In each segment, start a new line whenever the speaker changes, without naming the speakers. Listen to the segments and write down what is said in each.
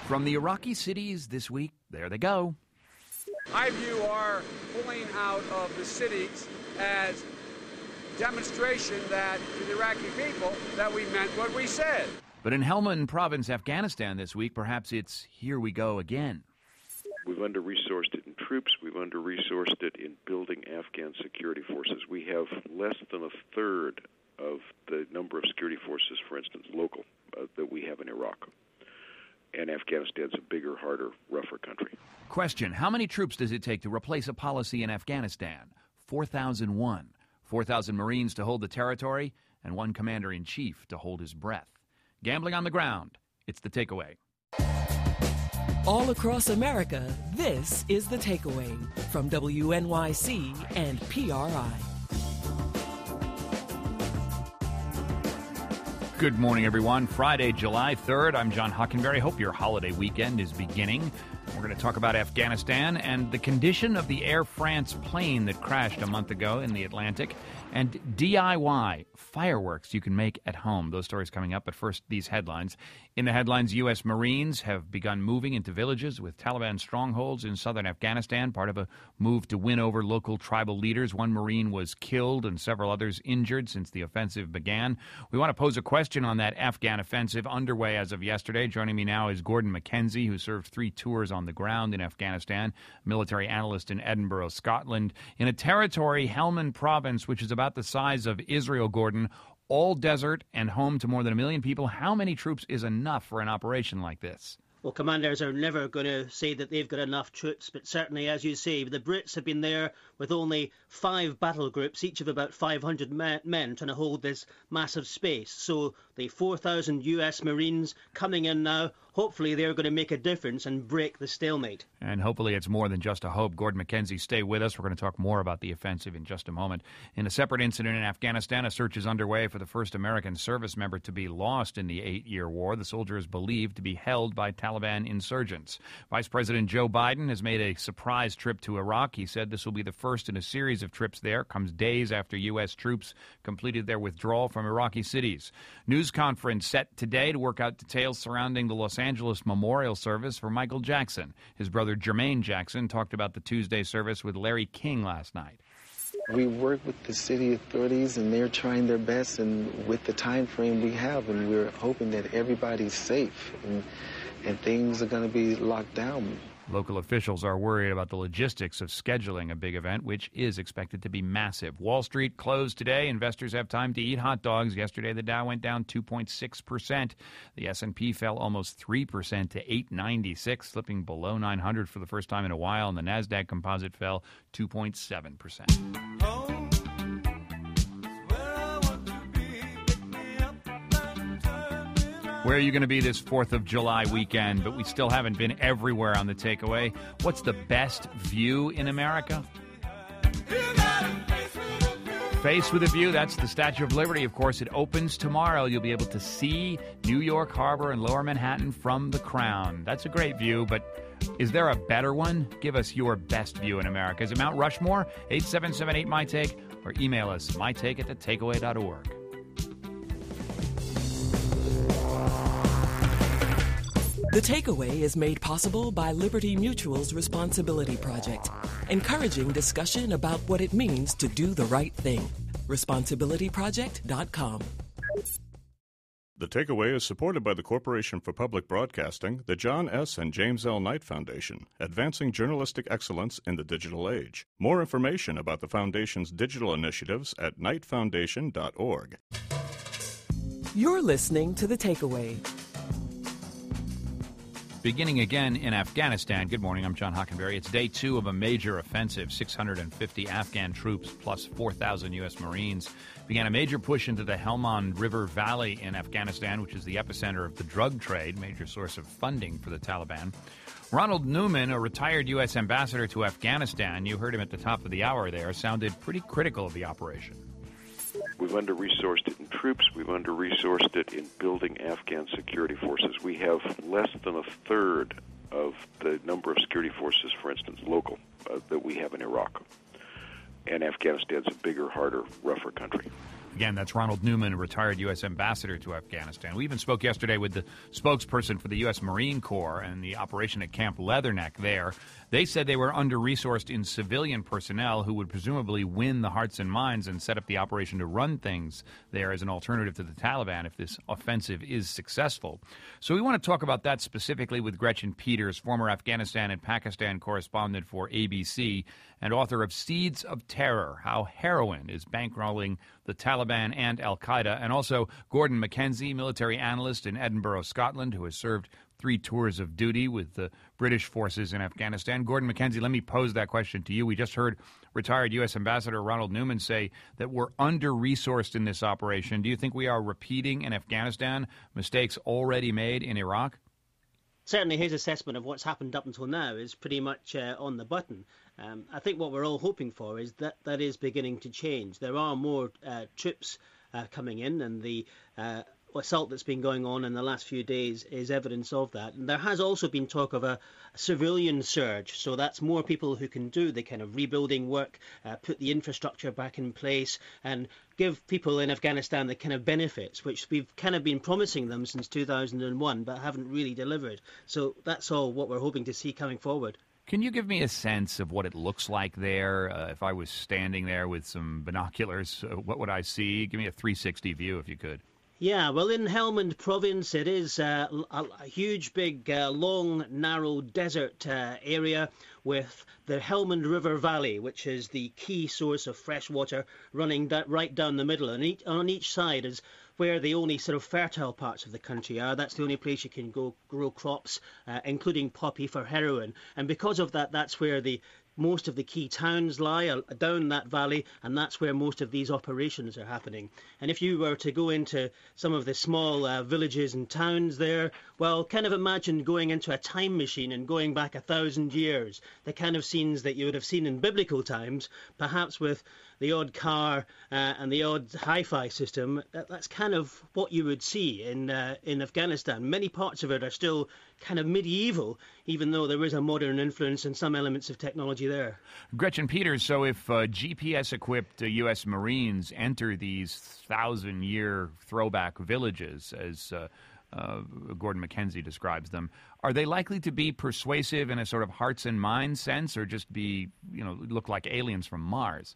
From the Iraqi cities this week, there they go.
I view our pulling out of the cities as demonstration that to the Iraqi people that we meant what we said.
But in Helmand Province, Afghanistan this week, perhaps it's here we go again.
We've under-resourced it in troops. We've under-resourced it in building Afghan security forces. We have less than a third of the number of security forces, for instance, local, that we have in Iraq. And Afghanistan's a bigger, harder, rougher country.
Question, how many troops does it take to replace a policy in Afghanistan? 4,001. 4,000 Marines to hold the territory, and one commander-in-chief to hold his breath. Gambling on the ground. It's The Takeaway.
All across America, this is The Takeaway from WNYC and PRI.
Good morning, everyone. Friday, July 3rd. I'm John Hockenberry. Hope your holiday weekend is beginning. We're going to talk about Afghanistan and the condition of the Air France plane that crashed a month ago in the Atlantic, and DIY fireworks you can make at home. Those stories coming up, but first, these headlines. In the headlines, U.S. Marines have begun moving into villages with Taliban strongholds in southern Afghanistan, part of a move to win over local tribal leaders. One Marine was killed and several others injured since the offensive began. We want to pose a question on that Afghan offensive underway as of yesterday. Joining me now is Gordon McKenzie, who served 3 tours on the ground in Afghanistan, military analyst in Edinburgh, Scotland, in a territory, Helmand Province, which is about the size of Israel. Gordon, all desert and home to more than 1 million people. How many troops is enough for an operation like this?
Well, commanders are never going to say that they've got enough troops, but certainly, as you say, the Brits have been there with only 5 battle groups, each of about 500 men trying to hold this massive space. So the 4,000 US Marines coming in now, hopefully they're going to make a difference and break the stalemate.
And hopefully it's more than just a hope. Gordon McKenzie, stay with us. We're going to talk more about the offensive in just a moment. In a separate incident in Afghanistan, a search is underway for the first American service member to be lost in the 8-year war. The soldier is believed to be held by Taliban insurgents. Vice President Joe Biden has made a surprise trip to Iraq. He said this will be the first in a series of trips there. Comes days after U.S. troops completed their withdrawal from Iraqi cities. News conference set today to work out details surrounding the Los Angeles memorial service for Michael Jackson. His brother Jermaine Jackson talked about the Tuesday service with Larry King last night.
We work with the city authorities, and they're trying their best, and with the time frame we have, and we're hoping that everybody's safe and things are going to be locked down.
Local officials are worried about the logistics of scheduling a big event, which is expected to be massive. Wall Street closed today. Investors have time to eat hot dogs. Yesterday, the Dow went down 2.6%. The S&P fell almost 3% to 896, slipping below 900 for the first time in a while, and the Nasdaq Composite fell 2.7%. Where are you going to be this 4th of July weekend? But we still haven't been everywhere on The Takeaway. What's the best view in America? Face with a View, that's the Statue of Liberty. Of course, it opens tomorrow. You'll be able to see New York Harbor and Lower Manhattan from the Crown. That's a great view, but is there a better one? Give us your best view in America. Is it Mount Rushmore? 877-8MyTake, or email us, mytake@thetakeaway.org.
The Takeaway is made possible by Liberty Mutual's Responsibility Project, encouraging discussion about what it means to do the right thing. ResponsibilityProject.com.
The Takeaway is supported by the Corporation for Public Broadcasting, the John S. and James L. Knight Foundation, advancing journalistic excellence in the digital age. More information about the Foundation's digital initiatives at knightfoundation.org.
You're listening to The Takeaway.
Beginning again in Afghanistan. Good morning, I'm John Hockenberry. It's day 2 of a major offensive. 650 Afghan troops plus 4,000 U.S. Marines began a major push into the Helmand River Valley in Afghanistan, which is the epicenter of the drug trade, major source of funding for the Taliban. Ronald Newman, a retired U.S. ambassador to Afghanistan, you heard him at the top of the hour there, sounded pretty critical of the operation.
We've under-resourced it in troops. We've under-resourced it in building Afghan security forces. We have less than a third of the number of security forces, for instance, local, that we have in Iraq. And Afghanistan's a bigger, harder, rougher country.
Again, that's Ronald Newman, retired U.S. ambassador to Afghanistan. We even spoke yesterday with the spokesperson for the U.S. Marine Corps and the operation at Camp Leatherneck there. They said they were under-resourced in civilian personnel who would presumably win the hearts and minds and set up the operation to run things there as an alternative to the Taliban if this offensive is successful. So we want to talk about that specifically with Gretchen Peters, former Afghanistan and Pakistan correspondent for ABC and author of Seeds of Terror, How Heroin is Bankrolling the Taliban and Al-Qaeda, and also Gordon McKenzie, military analyst in Edinburgh, Scotland, who has served 3 tours of duty with the British forces in Afghanistan. Gordon McKenzie, let me pose that question to you. We just heard retired U.S. Ambassador Ronald Newman say that we're under-resourced in this operation. Do you think we are repeating in Afghanistan mistakes already made in Iraq?
Certainly his assessment of what's happened up until now is pretty much on the button. I think what we're all hoping for is that that is beginning to change. There are more troops coming in, and the assault that's been going on in the last few days is evidence of that. And there has also been talk of a civilian surge, so that's more people who can do the kind of rebuilding work, put the infrastructure back in place, and give people in Afghanistan the kind of benefits which we've kind of been promising them since 2001 but haven't really delivered. So that's all what we're hoping to see coming forward.
Can you give me a sense of what it looks like there? If I was standing there with some binoculars, what would I see? Give me a 360 view if you could.
Yeah, well, in Helmand province, it is a huge, big, long, narrow desert area with the Helmand River Valley, which is the key source of fresh water running right down the middle. And on each side is where the only sort of fertile parts of the country are. That's the only place you can go grow crops, including poppy for heroin. And because of that, that's where most of the key towns lie down that valley, and that's where most of these operations are happening. And if you were to go into some of the small villages and towns there, well, kind of imagine going into a time machine and going back 1,000 years, the kind of scenes that you would have seen in biblical times, perhaps with the odd car and the odd hi-fi system. That's kind of what you would see in Afghanistan. Many parts of it are still kind of medieval, even though there is a modern influence and some elements of technology there. Gretchen Peters, so if GPS-equipped U.S. Marines enter these 1,000-year throwback villages, as Gordon McKenzie describes them, are they likely to be persuasive in a sort of hearts and minds sense, or just be, look like aliens from Mars?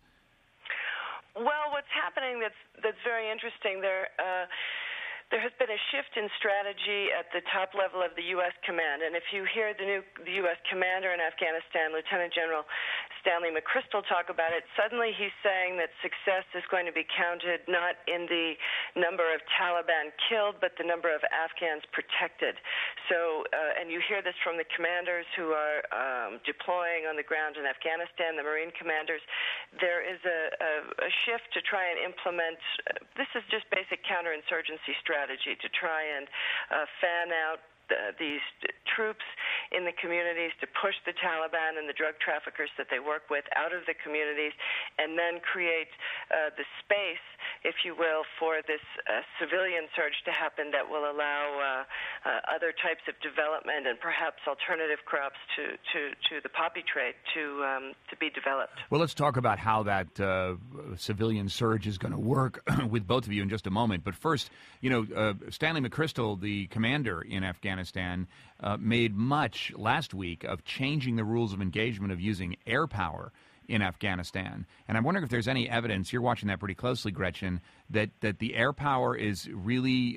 Well, what's happening that's very interesting there has been a shift in strategy at the top level of the U.S. command. And if you hear the U.S. commander in Afghanistan, Lieutenant General Stanley McChrystal, talk about it, suddenly he's saying that success is going to be counted not in the number of Taliban killed, but the number of Afghans protected. So, and you hear this from the commanders who are deploying on the ground in Afghanistan, the Marine commanders. There is a shift to try and implement, this is just basic counterinsurgency strategy, to try and fan out these troops in the communities, to push the Taliban and the drug traffickers that they work with out of the communities, and then create the space, if you will, for this civilian surge to happen that will allow other types of development and perhaps alternative crops to the poppy trade to be developed.
Well, let's talk about how that civilian surge is going to work with both of you in just a moment. But first, Stanley McChrystal, the commander in Afghanistan, made much last week of changing the rules of engagement of using air power in Afghanistan. And I'm wondering if there's any evidence, you're watching that pretty closely, Gretchen, that the air power is really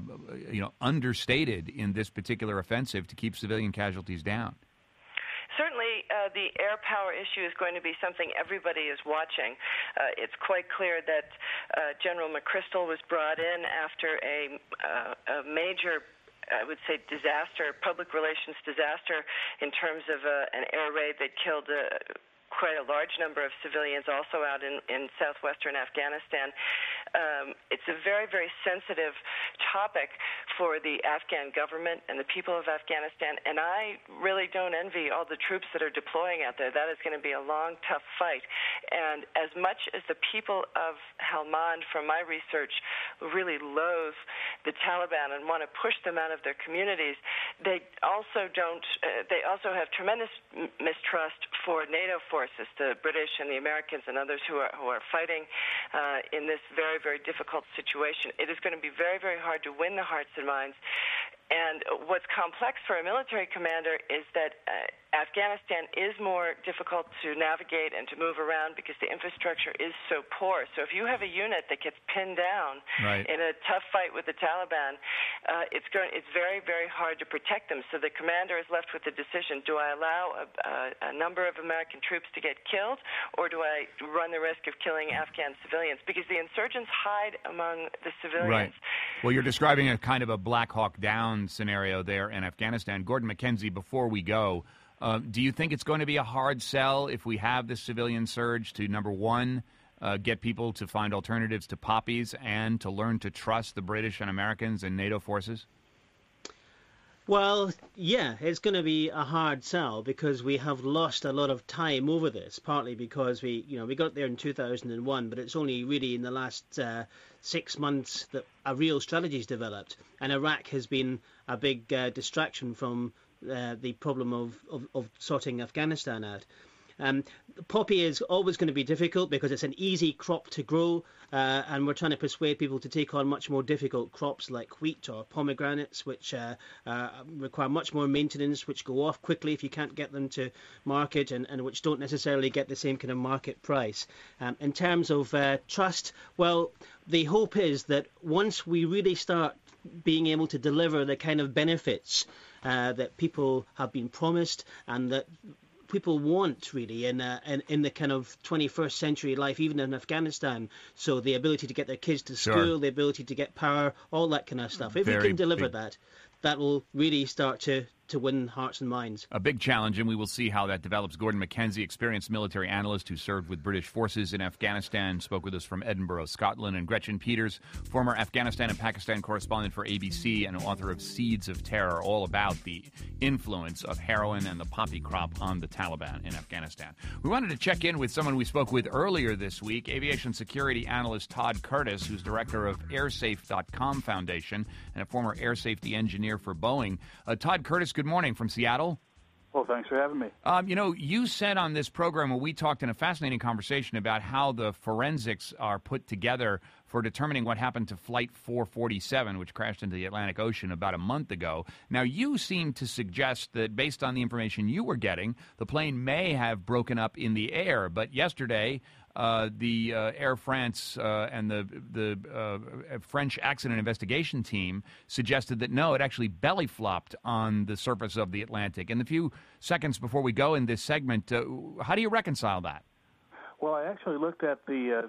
understated in this particular offensive to keep civilian casualties down.
Certainly, the air power issue is going to be something everybody is watching. It's quite clear that General McChrystal was brought in after a major, I would say, disaster, public relations disaster, in terms of an air raid that killed quite a large number of civilians also out in southwestern Afghanistan. It's a very, very sensitive topic for the Afghan government and the people of Afghanistan, and I really don't envy all the troops that are deploying out there. That is going to be a long, tough fight. And as much as the people of Helmand, from my research, really loathe the Taliban and want to push them out of their communities, they also don't. They also have tremendous mistrust for NATO forces, the British and the Americans and others who are fighting in this very, very difficult situation. It is going to be very, very hard to win the hearts and minds. And what's complex for a military commander is that Afghanistan is more difficult to navigate and to move around because the infrastructure is so poor. So if you have a unit that gets pinned down in a tough fight with the Taliban, it's very, very hard to protect them. So the commander is left with the decision: do I allow a number of American troops to get killed, or do I run the risk of killing Afghan civilians? Because the insurgents hide among the civilians.
Right. Well, you're describing a kind of a Black Hawk Down scenario there in Afghanistan. Gordon McKenzie, before we go, do you think it's going to be a hard sell if we have this civilian surge to, number one, get people to find alternatives to poppies and to learn to trust the British and Americans and NATO forces?
Well, yeah, it's going to be a hard sell because we have lost a lot of time over this, partly because we got there in 2001, but it's only really in the last 6 months that a real strategy's developed, and Iraq has been a big distraction from the problem of sorting Afghanistan out. Poppy is always going to be difficult because it's an easy crop to grow, and we're trying to persuade people to take on much more difficult crops like wheat or pomegranates, which require much more maintenance, which go off quickly if you can't get them to market, and which don't necessarily get the same kind of market price. In terms of trust, well, the hope is that once we really start being able to deliver the kind of benefits that people have been promised and that people want really in the kind of 21st century life, even in Afghanistan. So the ability to get their kids to school, the ability to get power, all that kind of stuff. If we can deliver that will really start to win hearts and minds.
A big challenge, and we will see how that develops. Gordon McKenzie, experienced military analyst who served with British forces in Afghanistan, spoke with us from Edinburgh, Scotland. And Gretchen Peters, former Afghanistan and Pakistan correspondent for ABC and author of Seeds of Terror, all about the influence of heroin and the poppy crop on the Taliban in Afghanistan. We wanted to check in with someone we spoke with earlier this week, aviation security analyst Todd Curtis, who's director of AirSafe.com Foundation and a former air safety engineer for Boeing. Todd Curtis, good morning from Seattle.
Well, thanks for having me.
You said on this program, we talked in a fascinating conversation about how the forensics are put together for determining what happened to Flight 447, which crashed into the Atlantic Ocean about a month ago. Now, you seem to suggest that based on the information you were getting, the plane may have broken up in the air. But yesterday, the Air France and the French accident investigation team suggested that, no, it actually belly flopped on the surface of the Atlantic. In the few seconds before we go in this segment, how do you reconcile that?
Well, I actually looked at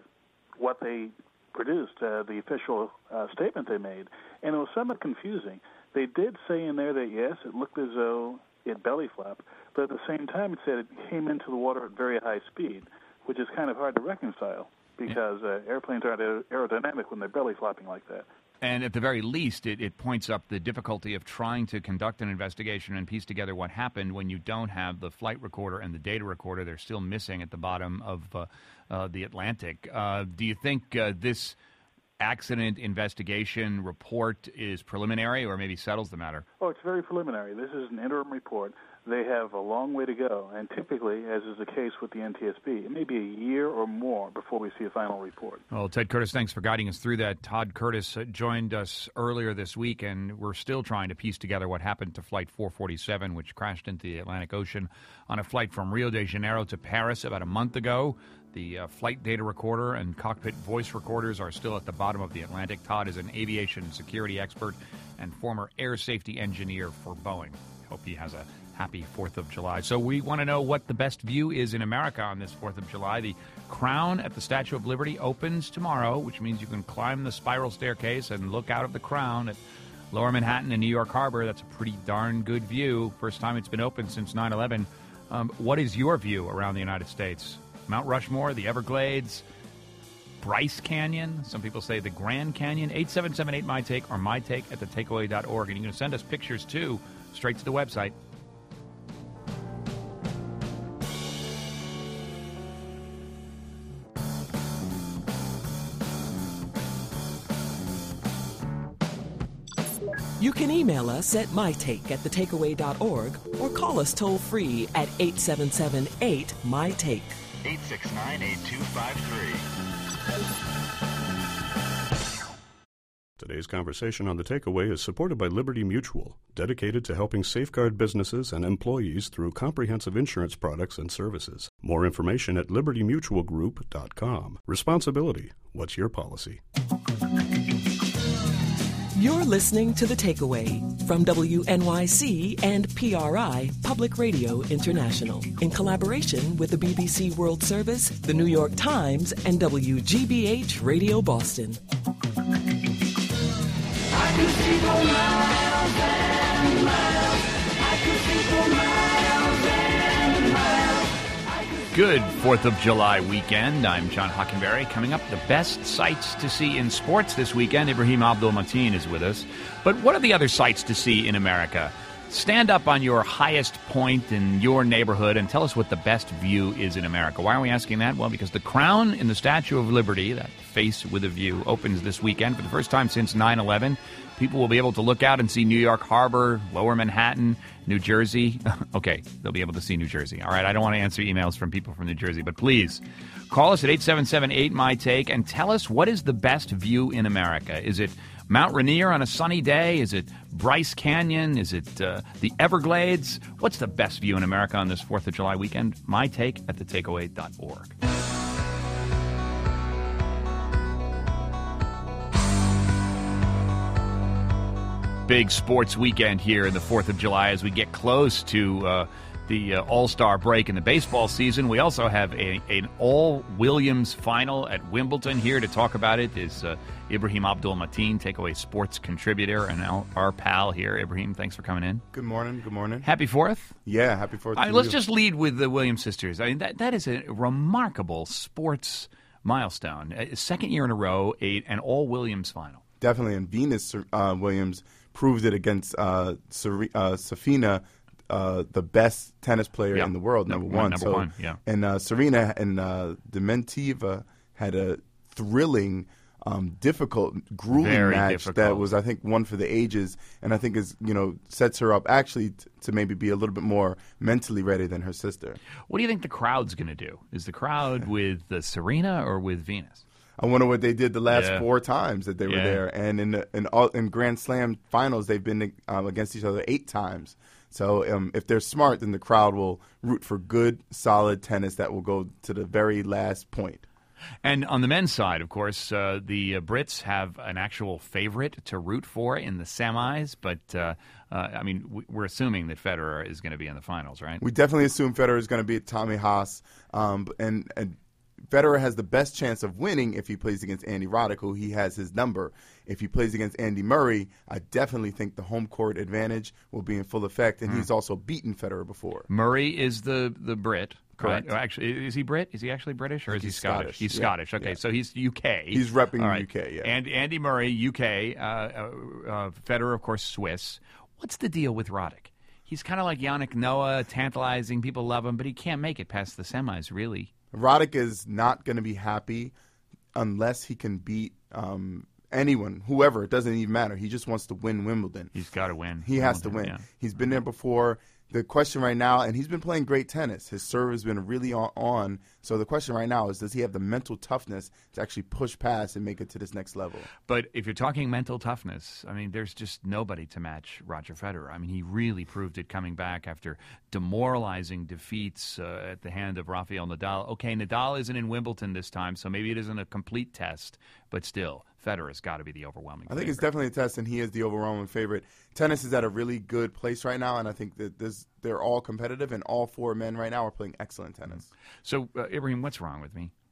what they produced, the official statement they made, and it was somewhat confusing. They did say in there that, yes, it looked as though it belly flopped, but at the same time it said it came into the water at very high speed, which is kind of hard to reconcile because airplanes aren't aerodynamic when they're belly flopping like that.
And at the very least, it points up the difficulty of trying to conduct an investigation and piece together what happened when you don't have the flight recorder and the data recorder. They're still missing at the bottom of the Atlantic. Do you think this accident investigation report is preliminary or maybe settles the matter?
Oh, it's very preliminary. This is an interim report. They have a long way to go, and typically, as is the case with the NTSB, it may be a year or more before we see a final report.
Well, Ted Curtis, thanks for guiding us through that. Todd Curtis joined us earlier this week, and we're still trying to piece together what happened to Flight 447, which crashed into the Atlantic Ocean on a flight from Rio de Janeiro to Paris about a month ago. The flight data recorder and cockpit voice recorders are still at the bottom of the Atlantic. Todd is an aviation security expert and former air safety engineer for Boeing. Hope he has a happy 4th of July. So we want to know what the best view is in America on this 4th of July. The crown at the Statue of Liberty opens tomorrow, which means you can climb the spiral staircase and look out of the crown at Lower Manhattan and New York Harbor. That's a pretty darn good view. First time it's been open since 9/11. What is your view around the United States? Mount Rushmore, the Everglades, Bryce Canyon. Some people say the Grand Canyon. 877-8MyTake or mytake@thetakeaway.org. And you can send us pictures, too, straight to the website.
You can email us at mytake@thetakeaway.org or call us toll-free at 877-8-MY-TAKE.
869-8253.
Today's conversation on The Takeaway is supported by Liberty Mutual, dedicated to helping safeguard businesses and employees through comprehensive insurance products and services. More information at libertymutualgroup.com. Responsibility. What's your policy?
You're listening to The Takeaway from WNYC and PRI Public Radio International in collaboration with the BBC World Service, the New York Times, and WGBH Radio Boston.
I could see for miles and miles. I could see for miles and miles.
Good 4th of July weekend. I'm John Hockenberry. Coming up, the best sights to see in sports this weekend. Ibrahim Abdul-Mateen is with us. But what are the other sights to see in America? Stand up on your highest point in your neighborhood and tell us what the best view is in America. Why are we asking that? Well, because the crown in the Statue of Liberty, that face with a view, opens this weekend for the first time since 9/11. People will be able to look out and see New York Harbor, Lower Manhattan, New Jersey. Okay, they'll be able to see New Jersey. All right, I don't want to answer emails from people from New Jersey, but please call us at 877-8-MY-TAKE and tell us what is the best view in America. Is it Mount Rainier on a sunny day? Is it Bryce Canyon? Is it the Everglades? What's the best view in America on this 4th of July weekend? My take at thetakeaway.org. Big sports weekend here in the 4th of July as we get close to the All-Star break in the baseball season. We also have an all-Williams final at Wimbledon. Here to talk about it is Ibrahim Abdul-Mateen, Takeaway Sports contributor, and our pal here. Ibrahim, thanks for coming in.
Good morning. Good morning.
Happy 4th?
Yeah, happy 4th to you.
Let's just lead with the Williams sisters. I mean, that is a remarkable sports milestone. Second year in a row, an all-Williams final.
Definitely, and Venus Williams proved it against Safina, the best tennis player in the world, number one. And Serena and Dementieva had a thrilling, difficult, grueling match that was, I think, one for the ages, and I think sets her up actually to maybe be a little bit more mentally ready than her sister.
What do you think the crowd's going to do? Is the crowd with Serena or with Venus?
I wonder what they did the last 4 times that they were there, and in Grand Slam finals they've been against each other 8 times. So if they're smart, then the crowd will root for good, solid tennis that will go to the very last point.
And on the men's side, of course, the Brits have an actual favorite to root for in the semis. But, I mean, we're assuming that Federer is going to be in the finals, right?
We definitely assume Federer is going to beat Tommy Haas. And Federer has the best chance of winning if he plays against Andy Roddick, who he has his number. If he plays against Andy Murray, I definitely think the home court advantage will be in full effect, and he's also beaten Federer before.
Murray is the Brit.
Correct.
Right? Actually, is he Brit? Is he actually British, or is he Scottish? He's Scottish. Okay, so he's UK.
He's repping UK, yeah.
And Andy Murray, UK. Federer, of course, Swiss. What's the deal with Roddick? He's kind of like Yannick Noah, tantalizing. People love him, but he can't make it past the semis, really.
Roddick is not going to be happy unless he can beat anyone, whoever. It doesn't even matter. He just wants to win Wimbledon.
He's got to win.
He has to win. Yeah. He's been there before. The question right now, and he's been playing great tennis. His serve has been really on. So the question right now is, does he have the mental toughness to actually push past and make it to this next level?
But if you're talking mental toughness, I mean, there's just nobody to match Roger Federer. I mean, he really proved it coming back after demoralizing defeats at the hand of Rafael Nadal. Okay, Nadal isn't in Wimbledon this time, so maybe it isn't a complete test, but still, Federer's got to be the overwhelming favorite.
I think it's definitely a test, and he is the overwhelming favorite. Tennis is at a really good place right now, and I think that they're all competitive, and all 4 men right now are playing excellent tennis.
So, Ibrahim, what's wrong with me?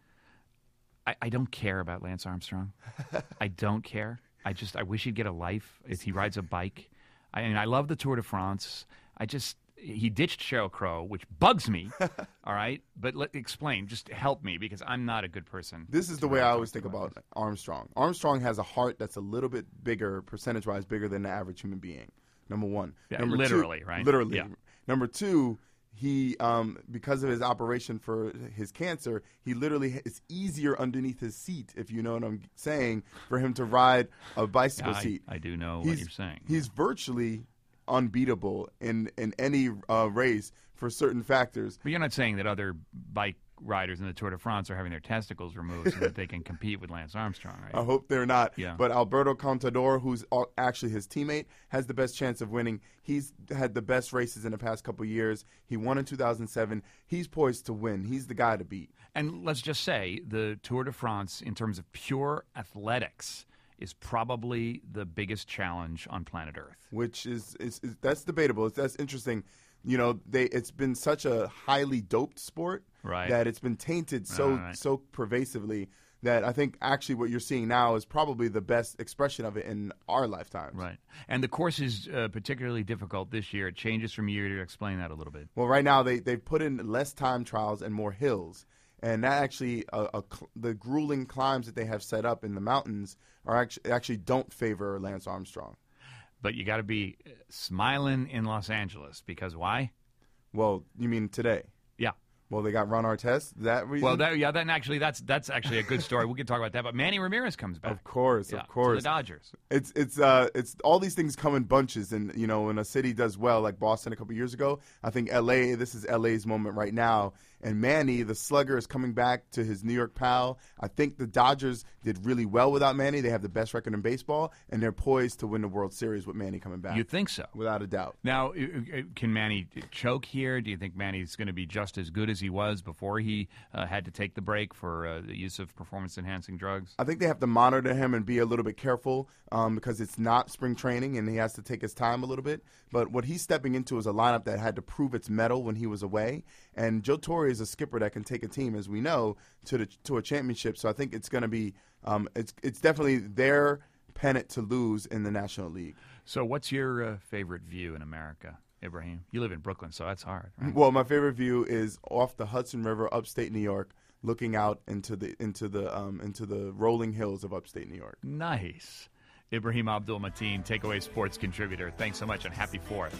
I don't care about Lance Armstrong. I don't care. I wish he'd get a life if he rides a bike. I mean, I love the Tour de France. He ditched Sheryl Crow, which bugs me, all right? But explain. Just help me, because I'm not a good person.
This is the way I always think about Armstrong. Armstrong has a heart that's a little bit bigger, percentage-wise, bigger than the average human being, number one.
Yeah, literally, right?
Literally.
Yeah.
Number 2, he, because of his operation for his cancer, he literally, it's easier underneath his seat, if you know what I'm saying, for him to ride a bicycle seat.
I do know what you're saying.
He's virtually unbeatable in any race for certain factors.
But you're not saying that other bike riders in the Tour de France are having their testicles removed so that they can compete with Lance Armstrong, right?
I hope they're not.
Yeah.
But Alberto Contador, who's actually his teammate, has the best chance of winning. He's had the best races in the past couple of years. He won in 2007. He's poised to win. He's the guy to beat. And
let's just say the Tour de France, in terms of pure athletics, is probably the biggest challenge on planet Earth.
Which is that's debatable. That's interesting. You know, it's been such a highly doped sport that it's been tainted so pervasively that I think actually what you're seeing now is probably the best expression of it in our lifetimes.
Right. And the course is particularly difficult this year. It changes from year to year. Explain that a little bit.
Well, right now they've put in less time trials and more hills. And that actually, the grueling climbs that they have set up in the mountains are actually don't favor Lance Armstrong.
But you got to be smiling in Los Angeles because why?
Well, you mean today?
Yeah.
Well, they got Ron Artest. That reason?
Well, that's actually a good story. We can talk about that. But Manny Ramirez comes back.
Of course.
To the Dodgers.
It's all these things come in bunches, and you know when a city does well, like Boston a couple years ago, I think L.A. This is L.A.'s moment right now. And Manny, the slugger, is coming back to his New York pal. I think the Dodgers did really well without Manny. They have the best record in baseball, and they're poised to win the World Series with Manny coming back.
You think so?
Without a doubt.
Now, can Manny choke here? Do you think Manny's going to be just as good as he was before he had to take the break for the use of performance-enhancing drugs?
I think they have to monitor him and be a little bit careful because it's not spring training, and he has to take his time a little bit. But what he's stepping into is a lineup that had to prove its mettle when he was away. And Joe Torre is a skipper that can take a team, as we know, to a championship. So I think it's going to be it's definitely their pennant to lose in the National League.
So what's your favorite view in America, Ibrahim? You live in Brooklyn, so that's hard, right?
Well, my favorite view is off the Hudson River, upstate New York, looking out into the rolling hills of upstate New York.
Nice. Ibrahim Abdul-Mateen, Takeaway Sports contributor. Thanks so much, and happy 4th.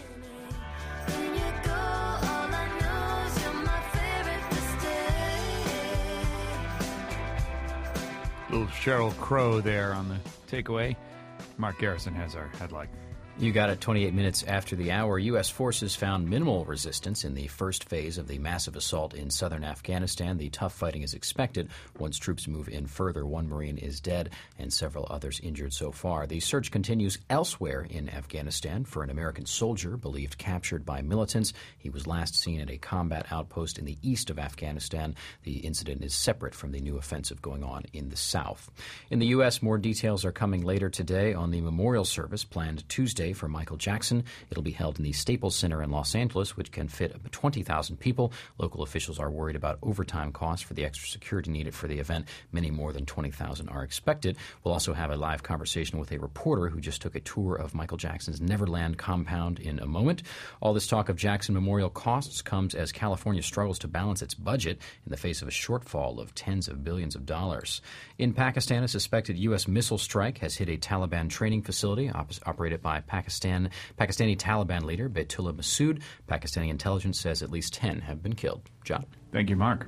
Little Sheryl Crow there on the takeaway. Mark Garrison has our headline.
You got it 28 minutes after the hour. U.S. forces found minimal resistance in the first phase of the massive assault in southern Afghanistan. The tough fighting is expected. Once troops move in further, one Marine is dead and several others injured so far. The search continues elsewhere in Afghanistan for an American soldier believed captured by militants. He was last seen at a combat outpost in the east of Afghanistan. The incident is separate from the new offensive going on in the south. In the U.S., more details are coming later today on the memorial service planned Tuesday for Michael Jackson. It'll be held in the Staples Center in Los Angeles, which can fit 20,000 people. Local officials are worried about overtime costs for the extra security needed for the event. Many more than 20,000 are expected. We'll also have a live conversation with a reporter who just took a tour of Michael Jackson's Neverland compound in a moment. All this talk of Jackson memorial costs comes as California struggles to balance its budget in the face of a shortfall of tens of billions of dollars. In Pakistan, a suspected U.S. missile strike has hit a Taliban training facility operated by Pakistani Taliban leader Baitullah Masood. Pakistani intelligence says at least 10 have been killed. John.
Thank you, Mark.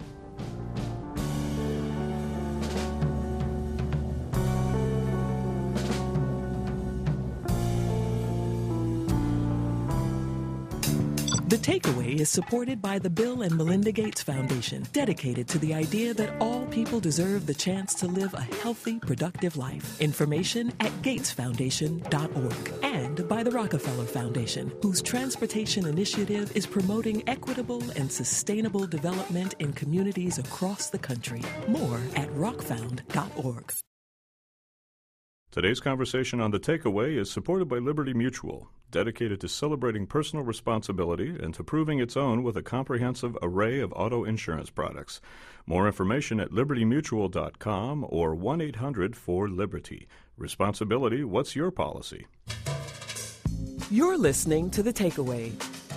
The Takeaway is supported by the Bill and Melinda Gates Foundation, dedicated to the idea that all people deserve the chance to live a healthy, productive life. Information at gatesfoundation.org. And by the Rockefeller Foundation, whose transportation initiative is promoting equitable and sustainable development in communities across the country. More at rockfound.org.
Today's conversation on The Takeaway is supported by Liberty Mutual, dedicated to celebrating personal responsibility and to proving its own with a comprehensive array of auto insurance products. More information at libertymutual.com or 1-800-4LIBERTY. Responsibility, what's your policy?
You're listening to The Takeaway.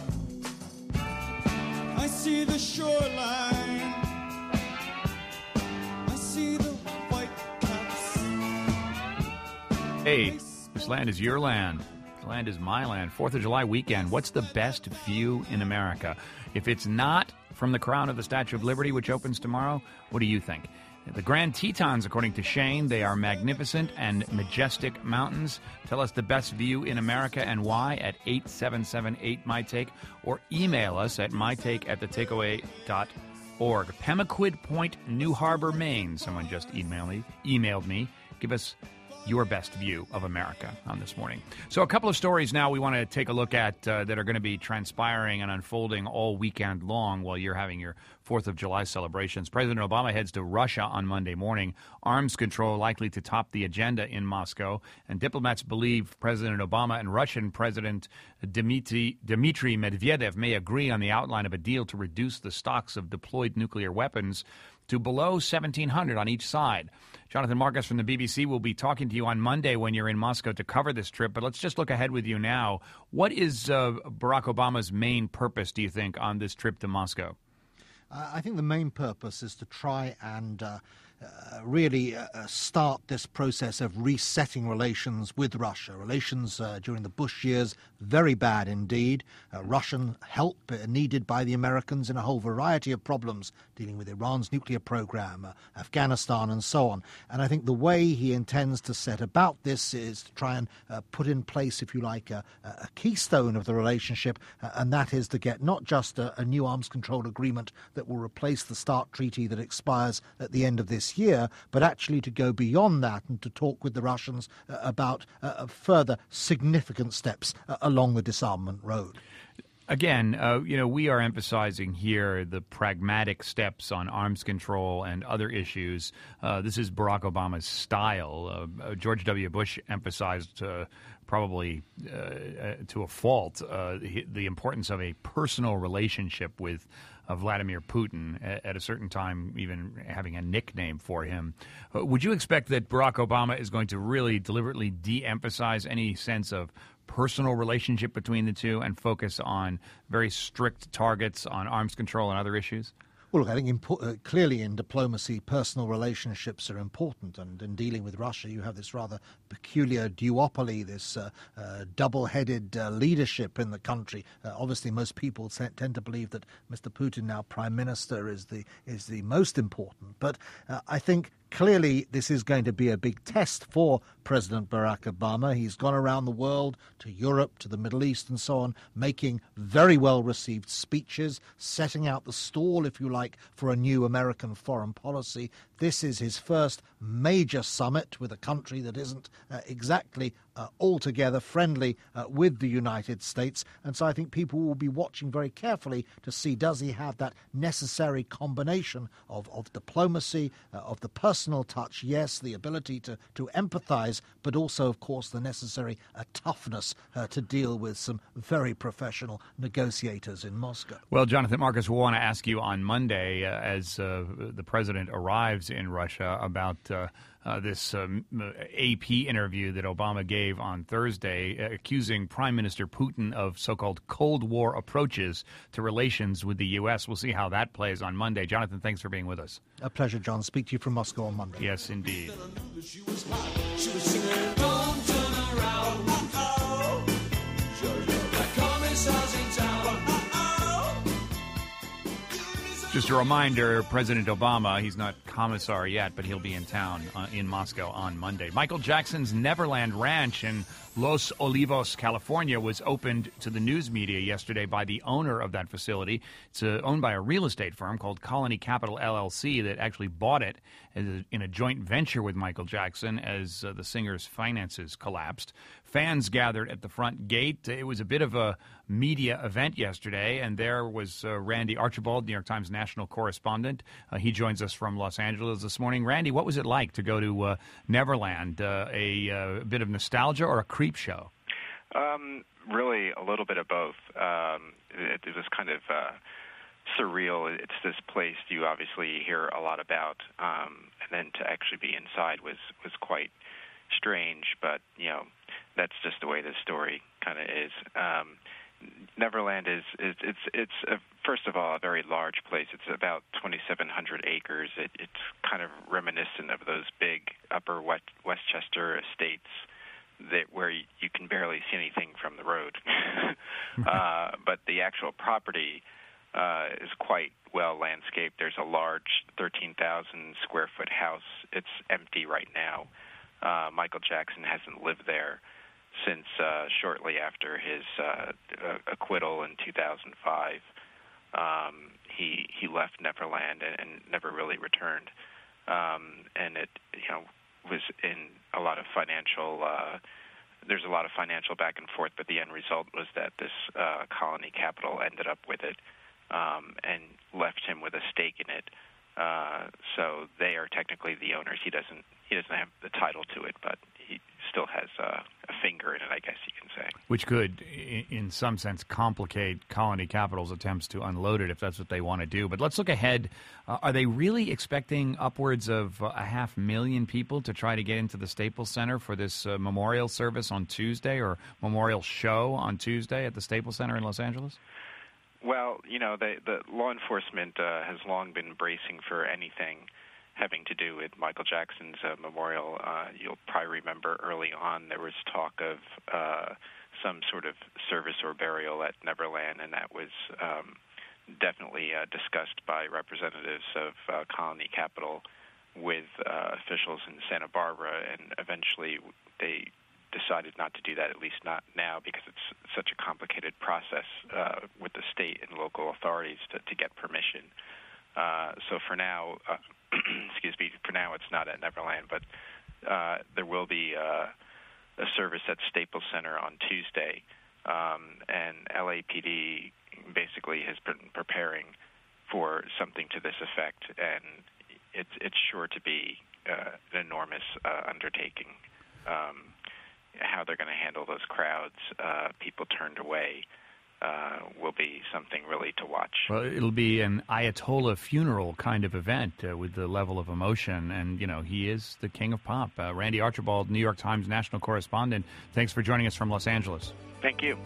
I see the shoreline. I see the white caps.
Hey, this land is your land. land is my land. 4th of July weekend. What's the best view in America? If it's not from the crown of the Statue of Liberty, which opens tomorrow, what do you think? The Grand Tetons, according to Shane, they are magnificent and majestic mountains. Tell us the best view in America and why at 877-8MyTake, or email us at mytake@thetakeaway.org. Pemaquid Point, New Harbor, Maine. Someone just emailed me. Give us your best view of America on this morning. So a couple of stories now we want to take a look at that are going to be transpiring and unfolding all weekend long while you're having your 4th of July celebrations. President Obama heads to Russia on Monday morning. Arms control likely to top the agenda in Moscow. And diplomats believe President Obama and Russian President Dmitry Medvedev may agree on the outline of a deal to reduce the stocks of deployed nuclear weapons to below 1,700 on each side. Jonathan Marcus from the BBC will be talking to you on Monday when you're in Moscow to cover this trip, but let's just look ahead with you now. What is Barack Obama's main purpose, do you think, on this trip to Moscow?
I think the main purpose is to try and really start this process of resetting relations with Russia. Relations during the Bush years, very bad indeed. Russian help needed by the Americans in a whole variety of problems, dealing with Iran's nuclear program, Afghanistan and so on. And I think the way he intends to set about this is to try and put in place, if you like, a keystone of the relationship, and that is to get not just a new arms control agreement that will replace the START treaty that expires at the end of this year, but actually to go beyond that and to talk with the Russians about further significant steps along the disarmament road.
Again, we are emphasizing here the pragmatic steps on arms control and other issues. This is Barack Obama's style. George W. Bush emphasized probably to a fault the importance of a personal relationship with Vladimir Putin, at a certain time even having a nickname for him. Would you expect that Barack Obama is going to really deliberately de-emphasize any sense of personal relationship between the two and focus on very strict targets on arms control and other issues?
Well, look, I think clearly in diplomacy, personal relationships are important, and in dealing with Russia, you have this rather peculiar duopoly, this double-headed leadership in the country. Obviously, most people tend to believe that Mr. Putin, now Prime Minister, is the most important. But I think clearly this is going to be a big test for President Barack Obama. He's gone around the world, to Europe, to the Middle East and so on, making very well-received speeches, setting out the stall, if you like, for a new American foreign policy. This is his first major summit with a country that isn't exactly altogether friendly with the United States. And so I think people will be watching very carefully to see, does he have that necessary combination of diplomacy, of the personal touch, yes, the ability to empathize, but also, of course, the necessary toughness to deal with some very professional negotiators in Moscow.
Well, Jonathan Marcus, we'll want to ask you on Monday, as the president arrives in Russia, about this AP interview that Obama gave on Thursday, accusing Prime Minister Putin of so-called Cold War approaches to relations with the U.S. We'll see how that plays on Monday. Jonathan, thanks for being with us.
A pleasure, John. Speak to you from Moscow on Monday.
Yes, indeed.
She was singing, don't turn around. That commissar's in town.
Just a reminder, President Obama, he's not commissar yet, but he'll be in town in Moscow on Monday. Michael Jackson's Neverland Ranch in Los Olivos, California, was opened to the news media yesterday by the owner of that facility. It's owned by a real estate firm called Colony Capital LLC that actually bought it in a joint venture with Michael Jackson as the singer's finances collapsed. Fans gathered at the front gate. It was a bit of a media event yesterday, and there was Randy Archibald, New York Times national correspondent. He joins us from Los Angeles this morning. Randy, what was it like to go to Neverland? A bit of nostalgia or a creep show?
Really, a little bit of both. It was kind of surreal. It's this place you obviously hear a lot about, and then to actually be inside was quite strange. But that's just the way the story kind of is. Neverland is first of all a very large place. It's about 2,700 acres. It's kind of reminiscent of those big Upper Westchester estates where you can barely see anything from the road. But the actual property is quite well landscaped. There's a large 13,000 square foot house. It's empty right now. Michael Jackson hasn't lived there since shortly after his acquittal in 2005. He left Neverland and never really returned. And it was in a lot of financial. There's a lot of financial back and forth, but the end result was that this Colony Capital ended up with it and left him with a stake in it. So they are technically the owners. He doesn't have the title to it, but he still has a finger in it, I guess you can say.
Which could, in some sense, complicate Colony Capital's attempts to unload it if that's what they want to do. But let's look ahead. Are they really expecting upwards of 500,000 people to try to get into the Staples Center for this memorial service on Tuesday, or memorial show on Tuesday at the Staples Center in Los Angeles?
Well, the law enforcement has long been bracing for anything having to do with Michael Jackson's memorial. You'll probably remember early on there was talk of some sort of service or burial at Neverland, and that was definitely discussed by representatives of Colony Capital with officials in Santa Barbara, and eventually they decided not to do that, at least not now, because it's such a complicated process with the state and local authorities to get permission. So for now, for now it's not at Neverland, but there will be a service at Staples Center on Tuesday, and LAPD basically has been preparing for something to this effect, and it's sure to be an enormous undertaking. How they're going to handle those crowds, people turned away, will be something really to watch.
Well, it'll be an Ayatollah funeral kind of event with the level of emotion, and, he is the king of pop. Randy Archibald, New York Times national correspondent, thanks for joining us from Los Angeles.
Thank you.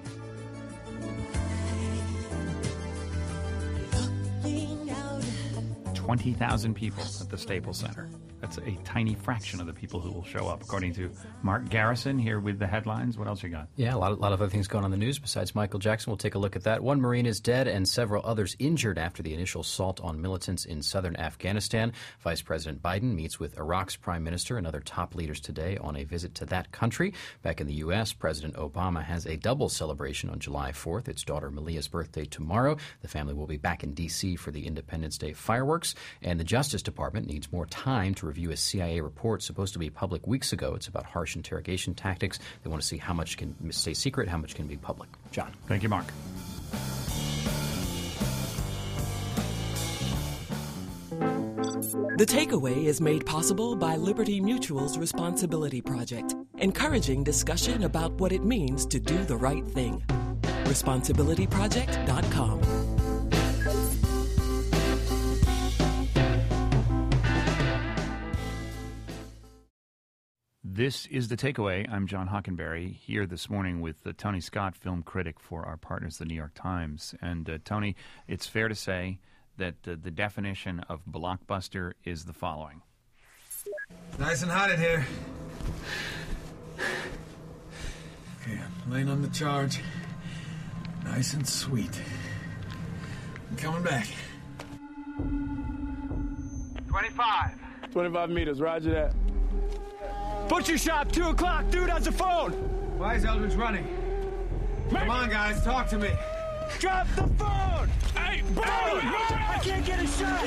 $20,000 people at the Staples Center. That's a tiny fraction of the people who will show up, according to Mark Garrison here with the headlines. What else you got?
Yeah, a lot of other things going on in the news besides Michael Jackson. We'll take a look at that. One Marine is dead and several others injured after the initial assault on militants in southern Afghanistan. Vice President Biden meets with Iraq's prime minister and other top leaders today on a visit to that country. Back in the U.S., President Obama has a double celebration on July 4th. It's daughter Malia's birthday tomorrow. The family will be back in D.C. for the Independence Day fireworks. And the Justice Department needs more time to review a CIA report supposed to be public weeks ago. It's about harsh interrogation tactics. They want to see how much can stay secret, how much can be public. John.
Thank you, Mark.
The Takeaway is made possible by Liberty Mutual's Responsibility Project, encouraging discussion about what it means to do the right thing. ResponsibilityProject.com.
This is The Takeaway. I'm John Hockenberry, here this morning with Tony Scott, film critic for our partners, the New York Times. And, Tony, it's fair to say that the definition of blockbuster is the following.
Nice and hot in here. Okay, I'm laying on the charge. Nice and sweet. I'm coming back.
25
meters, roger that.
Butcher shop, 2 o'clock. Dude has a phone.
Why is Eldridge running? Come on, guys, talk to me.
Drop the phone. Hey, phone! I can't get a shot.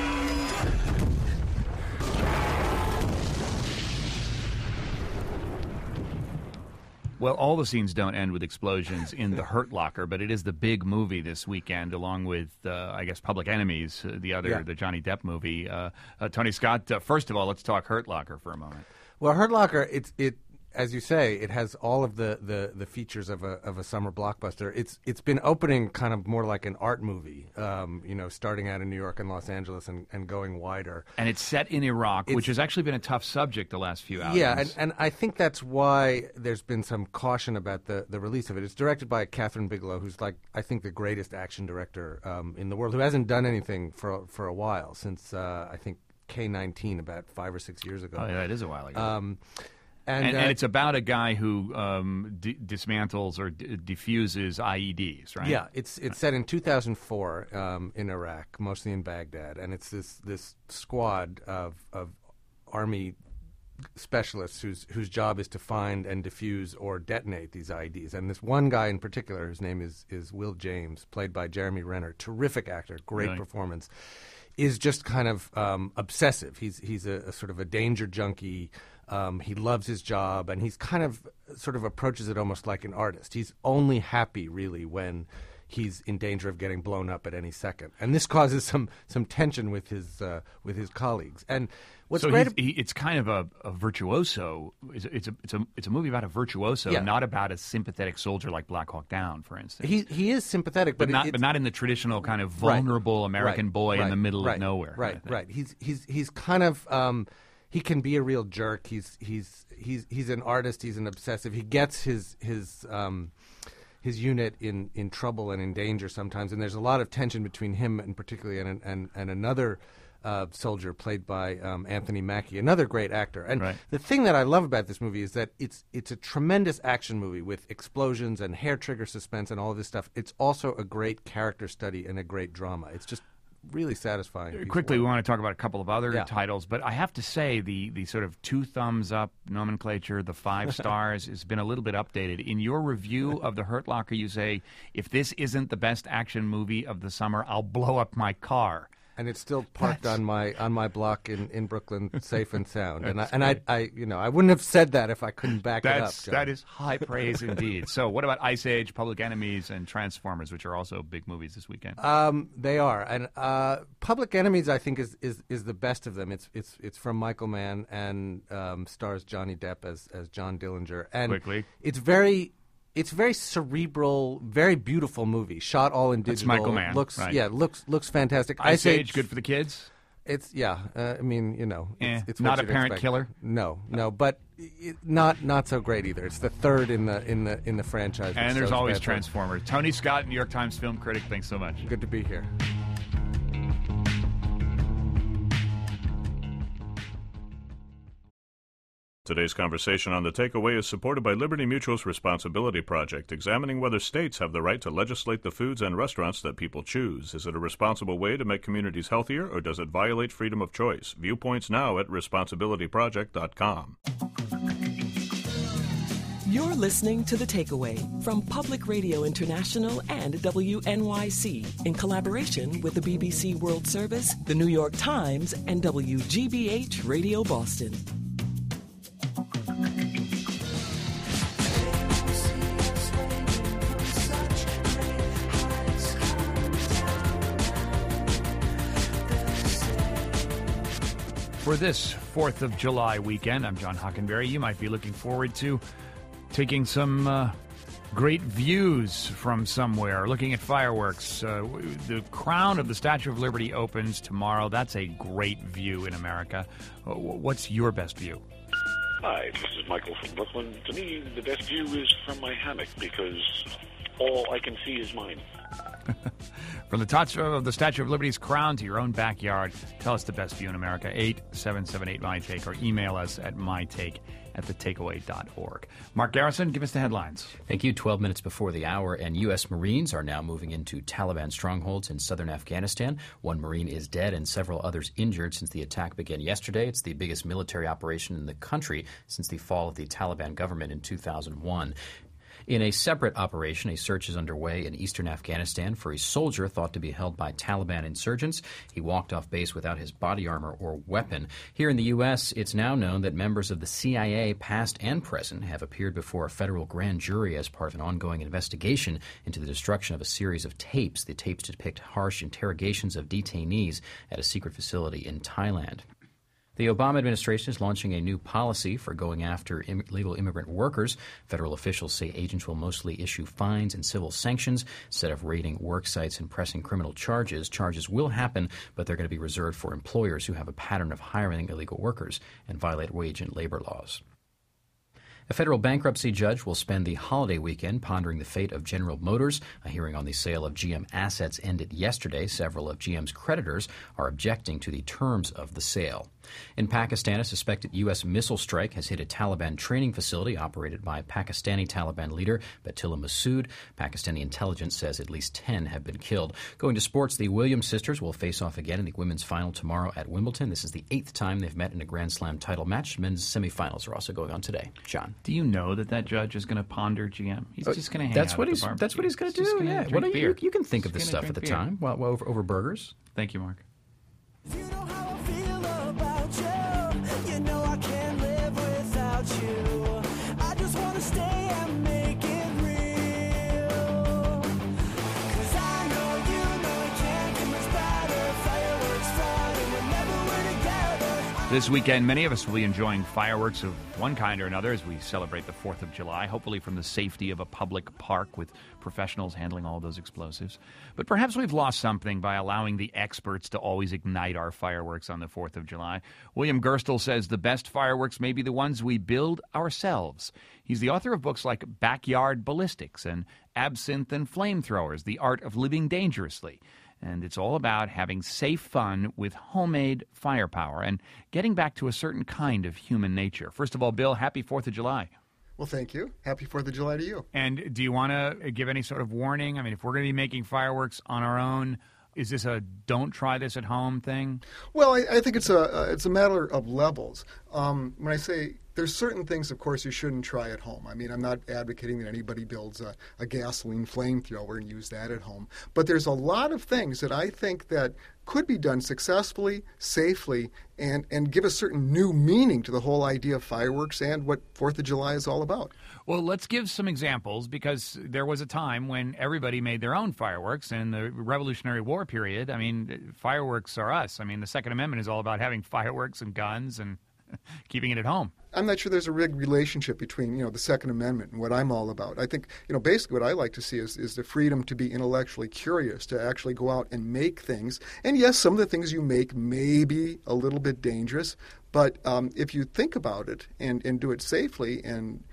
Well, all the scenes don't end with explosions in The Hurt Locker, but it is the big movie this weekend, along with, I guess, Public Enemies, the Johnny Depp movie. Tony Scott, first of all, let's talk Hurt Locker for a moment.
Well, Hurt Locker, it as you say, it has all of the features of a summer blockbuster. It's been opening kind of more like an art movie, starting out in New York and Los Angeles and going wider.
And it's set in Iraq, which has actually been a tough subject the last few hours.
Yeah, and I think that's why there's been some caution about the release of it. It's directed by Catherine Bigelow, who's I think the greatest action director in the world, who hasn't done anything for a while, since I think K-19 about 5 or 6 years ago.
Oh, yeah, it is a while ago. And it's about a guy who dismantles or defuses IEDs, right?
Yeah, it's set in 2004 in Iraq, mostly in Baghdad, and it's this squad of army specialists whose job is to find and defuse or detonate these IEDs. And this one guy in particular, whose name is Will James, played by Jeremy Renner, terrific actor, great performance, is just kind of obsessive. He's a sort of a danger junkie. He loves his job, and he's kind of sort of approaches it almost like an artist. He's only happy, really, when he's in danger of getting blown up at any second. And this causes some tension with his colleagues. And what's great,
it's kind of a virtuoso. It's a movie about a virtuoso, not about a sympathetic soldier like Black Hawk Down, for instance.
He is sympathetic,
but not in the traditional kind of vulnerable American boy in the middle of nowhere.
Right. He's kind of he can be a real jerk. He's an artist. He's an obsessive. He gets his unit in trouble and in danger sometimes, and there's a lot of tension between him and particularly and another soldier played by Anthony Mackie, another great actor. And the thing that I love about this movie is that it's a tremendous action movie with explosions and hair trigger suspense and all of this stuff. It's also a great character study and a great drama. It's just really satisfying.
Quickly, we want to talk about a couple of other titles, but I have to say the sort of 2 thumbs up nomenclature, the 5 stars, has been a little bit updated. In your review of The Hurt Locker, you say, if this isn't the best action movie of the summer, I'll blow up my car.
And it's still parked on my block in Brooklyn, safe and sound. And I wouldn't have said that if I couldn't back it up, John.
That is high praise indeed. So what about Ice Age, Public Enemies, and Transformers, which are also big movies this weekend?
They are. And Public Enemies, I think, is the best of them. It's from Michael Mann and stars Johnny Depp as John Dillinger. And it's very cerebral, very beautiful movie. Shot all in digital.
That's Michael Mann.
Looks fantastic.
Ice Age, good for the kids.
It's it's
not
what
a parent
expect.
killer.
No, but not so great either. It's the third in the franchise.
And there's always Transformers. Tony Scott, New York Times film critic. Thanks so much.
Good to be here.
Today's conversation on The Takeaway is supported by Liberty Mutual's Responsibility Project, examining whether states have the right to legislate the foods and restaurants that people choose. Is it a responsible way to make communities healthier, or does it violate freedom of choice? Viewpoints now at responsibilityproject.com.
You're listening to The Takeaway from Public Radio International and WNYC in collaboration with the BBC World Service, the New York Times, and WGBH Radio Boston.
For this 4th of July weekend, I'm John Hockenberry. You might be looking forward to taking some great views from somewhere, looking at fireworks. The crown of the Statue of Liberty opens tomorrow. That's a great view in America. What's your best view?
Hi, this is Michael from Brooklyn. To me, the best view is from my hammock because all I can see is mine.
From the top of the Statue of Liberty's crown to your own backyard, tell us the best view in America, 8778-MyTake, or email us at mytake@thetakeaway.org. Mark Garrison, give us the headlines.
Thank you. 12 minutes before the hour, and U.S. Marines are now moving into Taliban strongholds in southern Afghanistan. 1 Marine is dead and several others injured since the attack began yesterday. It's the biggest military operation in the country since the fall of the Taliban government in 2001. In a separate operation, a search is underway in eastern Afghanistan for a soldier thought to be held by Taliban insurgents. He walked off base without his body armor or weapon. Here in the U.S., it's now known that members of the CIA, past and present, have appeared before a federal grand jury as part of an ongoing investigation into the destruction of a series of tapes. The tapes depict harsh interrogations of detainees at a secret facility in Thailand. The Obama administration is launching a new policy for going after illegal immigrant workers. Federal officials say agents will mostly issue fines and civil sanctions instead of raiding work sites and pressing criminal charges. Charges will happen, but they're going to be reserved for employers who have a pattern of hiring illegal workers and violate wage and labor laws. A federal bankruptcy judge will spend the holiday weekend pondering the fate of General Motors. A hearing on the sale of GM assets ended yesterday. Several of GM's creditors are objecting to the terms of the sale. In Pakistan, a suspected U.S. missile strike has hit a Taliban training facility operated by Pakistani Taliban leader Batullah Masood. Pakistani intelligence says at least 10 have been killed. Going to sports, the Williams sisters will face off again in the women's final tomorrow at Wimbledon. This is the 8th time they've met in a Grand Slam title match. Men's semifinals are also going on today. John,
do you know that judge is going to ponder GM? He's just going to hang out at the barbecue.
That's what he's going to do. Yeah, you can think of this stuff at the time while over burgers.
Thank you, Mark.
You know how I feel about you. You know I can't live without you. I just want to stay and make it real. 'Cause I know it can't get much better. Fireworks fly and whenever we're together.
This weekend, many of us will be enjoying fireworks of one kind or another as we celebrate the 4th of July, hopefully from the safety of a public park with professionals handling all those explosives. But perhaps we've lost something by allowing the experts to always ignite our fireworks on the 4th of July. William Gerstle says the best fireworks may be the ones we build ourselves. He's the author of books like Backyard Ballistics and Absinthe and Flamethrowers, The Art of Living Dangerously. And it's all about having safe fun with homemade firepower and getting back to a certain kind of human nature. First of all, Bill, happy 4th of July.
Well, thank you. Happy 4th of July to you.
And do you want to give any sort of warning? I mean, if we're going to be making fireworks on our own, is this a don't try this at home thing?
Well, I think it's a matter of levels. When I say there's certain things, of course, you shouldn't try at home. I mean, I'm not advocating that anybody builds a gasoline flamethrower and use that at home. But there's a lot of things that I think that could be done successfully, safely, and give a certain new meaning to the whole idea of fireworks and what 4th of July is all about.
Well, let's give some examples, because there was a time when everybody made their own fireworks in the Revolutionary War period. I mean, fireworks are us. I mean, the Second Amendment is all about having fireworks and guns and keeping it at home.
I'm not sure there's a big relationship between, the Second Amendment and what I'm all about. I think, basically what I like to see is the freedom to be intellectually curious, to actually go out and make things. And yes, some of the things you make may be a little bit dangerous, but if you think about it and do it safely and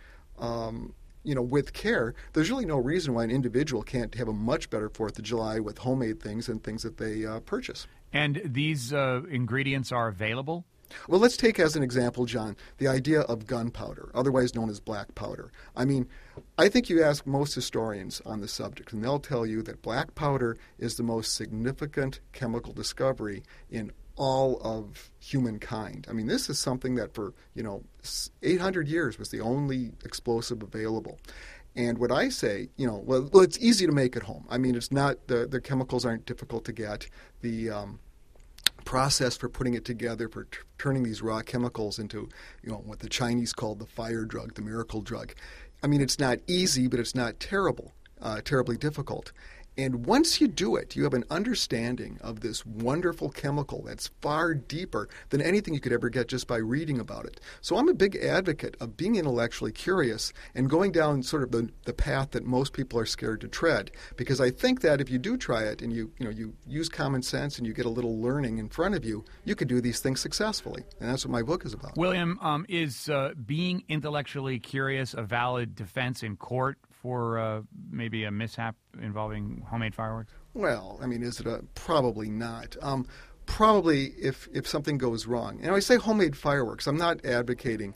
with care, there's really no reason why an individual can't have a much better 4th of July with homemade things and things that they purchase.
And these ingredients are available?
Well, let's take as an example, John, the idea of gunpowder, otherwise known as black powder. I mean, I think you ask most historians on the subject, and they'll tell you that black powder is the most significant chemical discovery in all of humankind. I mean, this is something that for, 800 years was the only explosive available. And what I say, well, it's easy to make at home. I mean, it's not, the chemicals aren't difficult to get. The process for putting it together, for turning these raw chemicals into, what the Chinese called the fire drug, the miracle drug. I mean, it's not easy, but it's not terribly difficult. And once you do it, you have an understanding of this wonderful chemical that's far deeper than anything you could ever get just by reading about it. So I'm a big advocate of being intellectually curious and going down sort of the path that most people are scared to tread. Because I think that if you do try it and you use common sense and you get a little learning in front of you, you can do these things successfully. And that's what my book is about.
William, is being intellectually curious a valid defense in court for maybe a mishap involving homemade fireworks?
Well, I mean, is it probably not. Probably if something goes wrong. And when I say homemade fireworks, I'm not advocating,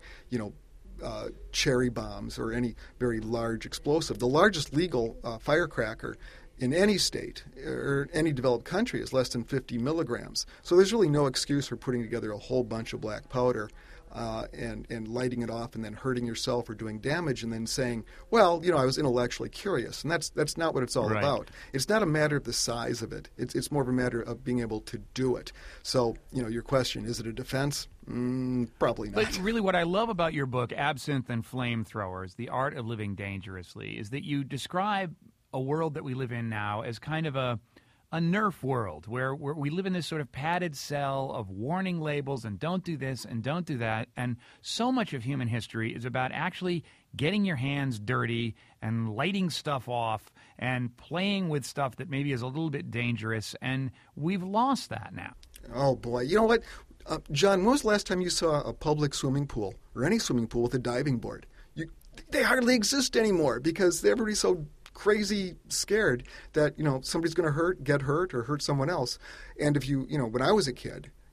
cherry bombs or any very large explosive. The largest legal firecracker in any state or any developed country is less than 50 milligrams. So there's really no excuse for putting together a whole bunch of black powder and lighting it off and then hurting yourself or doing damage and then saying, well, I was intellectually curious. And that's not what it's all about. It's not a matter of the size of it. It's more of a matter of being able to do it. So, your question, is it a defense? Probably not.
But really what I love about your book, Absinthe and Flamethrowers, The Art of Living Dangerously, is that you describe a world that we live in now as kind of a Nerf world where we live in this sort of padded cell of warning labels and don't do this and don't do that. And so much of human history is about actually getting your hands dirty and lighting stuff off and playing with stuff that maybe is a little bit dangerous. And we've lost that now.
Oh, boy. You know what? John, when was the last time you saw a public swimming pool or any swimming pool with a diving board? They hardly exist anymore because everybody's so crazy scared that somebody's going to get hurt or hurt someone else. And if when I was a kid,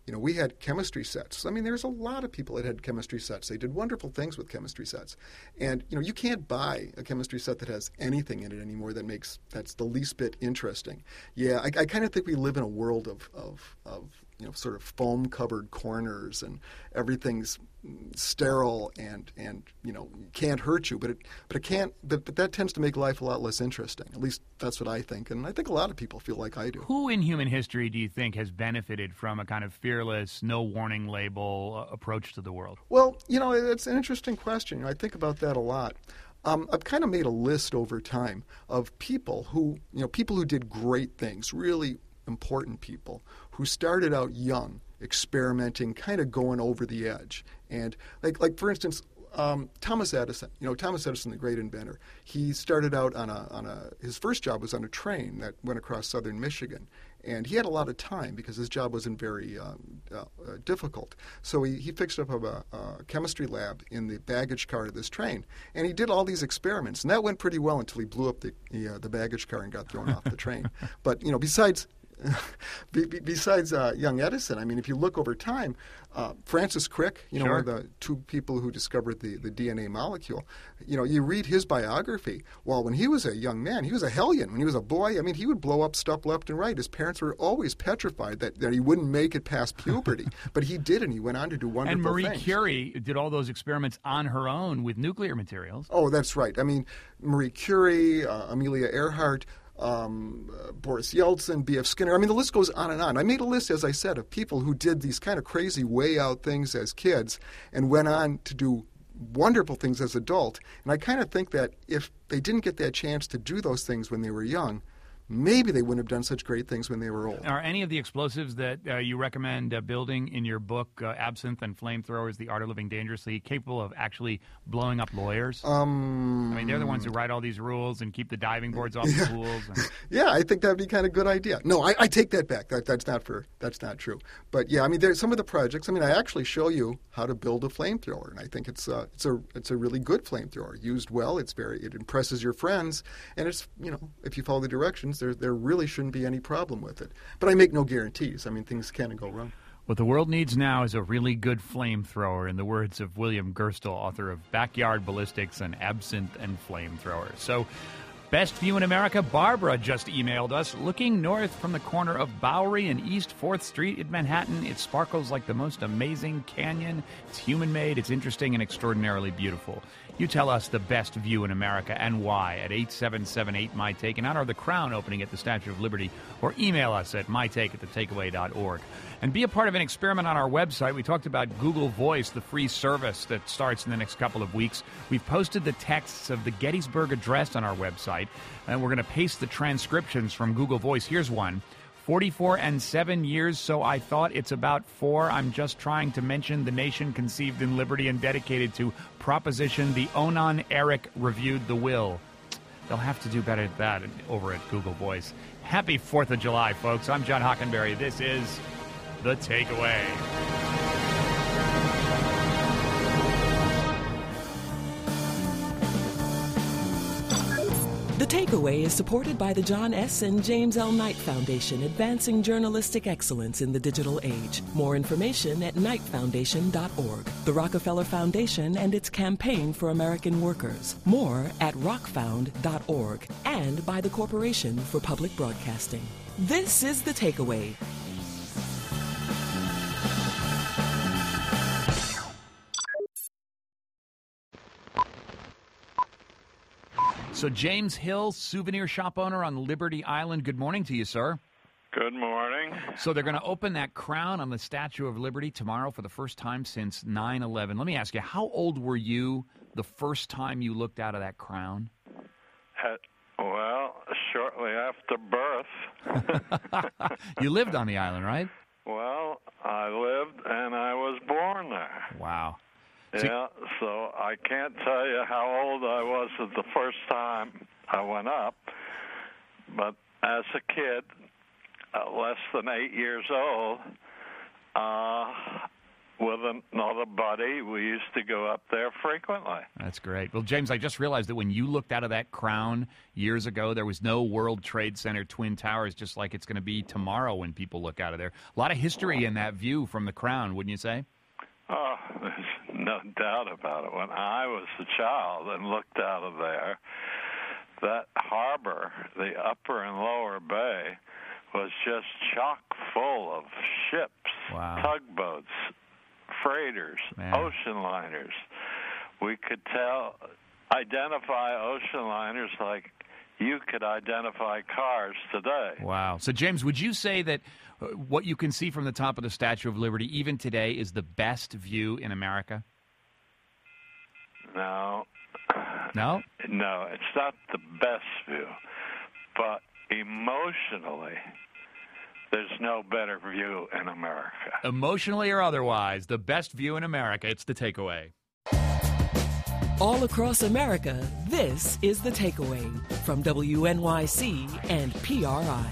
We had chemistry sets. I mean, there's a lot of people that had chemistry sets. They did wonderful things with chemistry sets. And, you can't buy a chemistry set that has anything in it anymore that's the least bit interesting. Yeah, I kind of think we live in a world of sort of foam-covered corners, and everything's sterile and can't hurt you, but it can't. But that tends to make life a lot less interesting. At least that's what I think, and I think a lot of people feel like I do.
Who in human history do you think has benefited from a kind of fearless, no warning label approach to the world?
Well, it's an interesting question. I think about that a lot. I've kind of made a list over time of people who did great things, really important people who started out young, experimenting, kind of going over the edge. And like for instance, Thomas Edison. Thomas Edison, the great inventor. He started out his first job was on a train that went across southern Michigan. And he had a lot of time because his job wasn't very difficult. So he fixed up a chemistry lab in the baggage car of this train. And he did all these experiments. And that went pretty well until he blew up the baggage car and got thrown off the train. But, besides young Edison, I mean, if you look over time, Francis Crick,
Sure.
one of the two people who discovered the DNA molecule, you read his biography. Well, when he was a young man, he was a hellion. When he was a boy, I mean, he would blow up stuff left and right. His parents were always petrified that he wouldn't make it past puberty. But he did, and he went on to do wonderful things.
And Marie Curie did all those experiments on her own with nuclear materials.
Oh, that's right. I mean, Marie Curie, Amelia Earhart, Boris Yeltsin, B.F. Skinner. I mean, the list goes on and on. I made a list, as I said, of people who did these kind of crazy way out things as kids and went on to do wonderful things as adult. And I kind of think that if they didn't get that chance to do those things when they were young, maybe they wouldn't have done such great things when they were old.
Are any of the explosives that you recommend building in your book, Absinthe and Flamethrowers, The Art of Living Dangerously, capable of actually blowing up lawyers? I mean, they're the ones who write all these rules and keep the diving boards off the pools.
Yeah, I think that would be kind of a good idea. No, I take that back. That's not true. But yeah, I mean, there's some of the projects. I mean, I actually show you how to build a flamethrower, and I think it's a really good flamethrower. Used well, it impresses your friends, and it's if you follow the directions, there really shouldn't be any problem with it. But I make no guarantees. I mean, things can go wrong.
What the world needs now is a really good flamethrower, in the words of William Gerstle, author of Backyard Ballistics and Absinthe and Flamethrowers. So, best view in America, Barbara just emailed us. Looking north from the corner of Bowery and East 4th Street in Manhattan, it sparkles like the most amazing canyon. It's human-made, it's interesting, and extraordinarily beautiful. You tell us the best view in America and why at 877-8-MY-TAKE, and honor the Crown opening at the Statue of Liberty, or email us at mytake@thetakeaway.org. And be a part of an experiment on our website. We talked about Google Voice, the free service that starts in the next couple of weeks. We've posted the texts of the Gettysburg Address on our website, and we're going to paste the transcriptions from Google Voice. Here's one. 44 and 7 years, so I thought it's about 4. I'm just trying to mention the nation conceived in liberty and dedicated to proposition. The Onan Eric reviewed the will. They'll have to do better at that over at Google Voice. Happy 4th of July, folks. I'm John Hockenberry. This is The Takeaway.
The Takeaway is supported by the John S. and James L. Knight Foundation, advancing journalistic excellence in the digital age. More information at knightfoundation.org. The Rockefeller Foundation and its campaign for American workers. More at rockfound.org. And by the Corporation for Public Broadcasting. This is The Takeaway.
So James Hill, souvenir shop owner on Liberty Island. Good morning to you, sir.
Good morning.
So they're going to open that crown on the Statue of Liberty tomorrow for the first time since 9/11. Let me ask you, how old were you the first time you looked out of that crown?
Well, shortly after birth.
You lived on the island, right?
Well, I lived and I was born there.
Wow.
Yeah, so I can't tell you how old I was at the first time I went up, but as a kid, less than 8 years old, with another buddy. We used to go up there frequently.
That's great. Well, James, I just realized that when you looked out of that crown years ago, there was no World Trade Center Twin Towers, just like it's going to be tomorrow when people look out of there. A lot of history in that view from the crown, wouldn't you say?
Oh, there's no doubt about it. When I was a child and looked out of there, that harbor, the upper and lower bay, was just chock full of ships, tugboats, freighters, ocean liners. We could identify ocean liners like you could identify cars today.
Wow. So, James, would you say that what you can see from the top of the Statue of Liberty, even today, is the best view in America?
No.
No?
No, it's not the best view. But emotionally, there's no better view in America.
Emotionally or otherwise, the best view in America. It's The Takeaway.
All across America, this is The Takeaway from WNYC and PRI.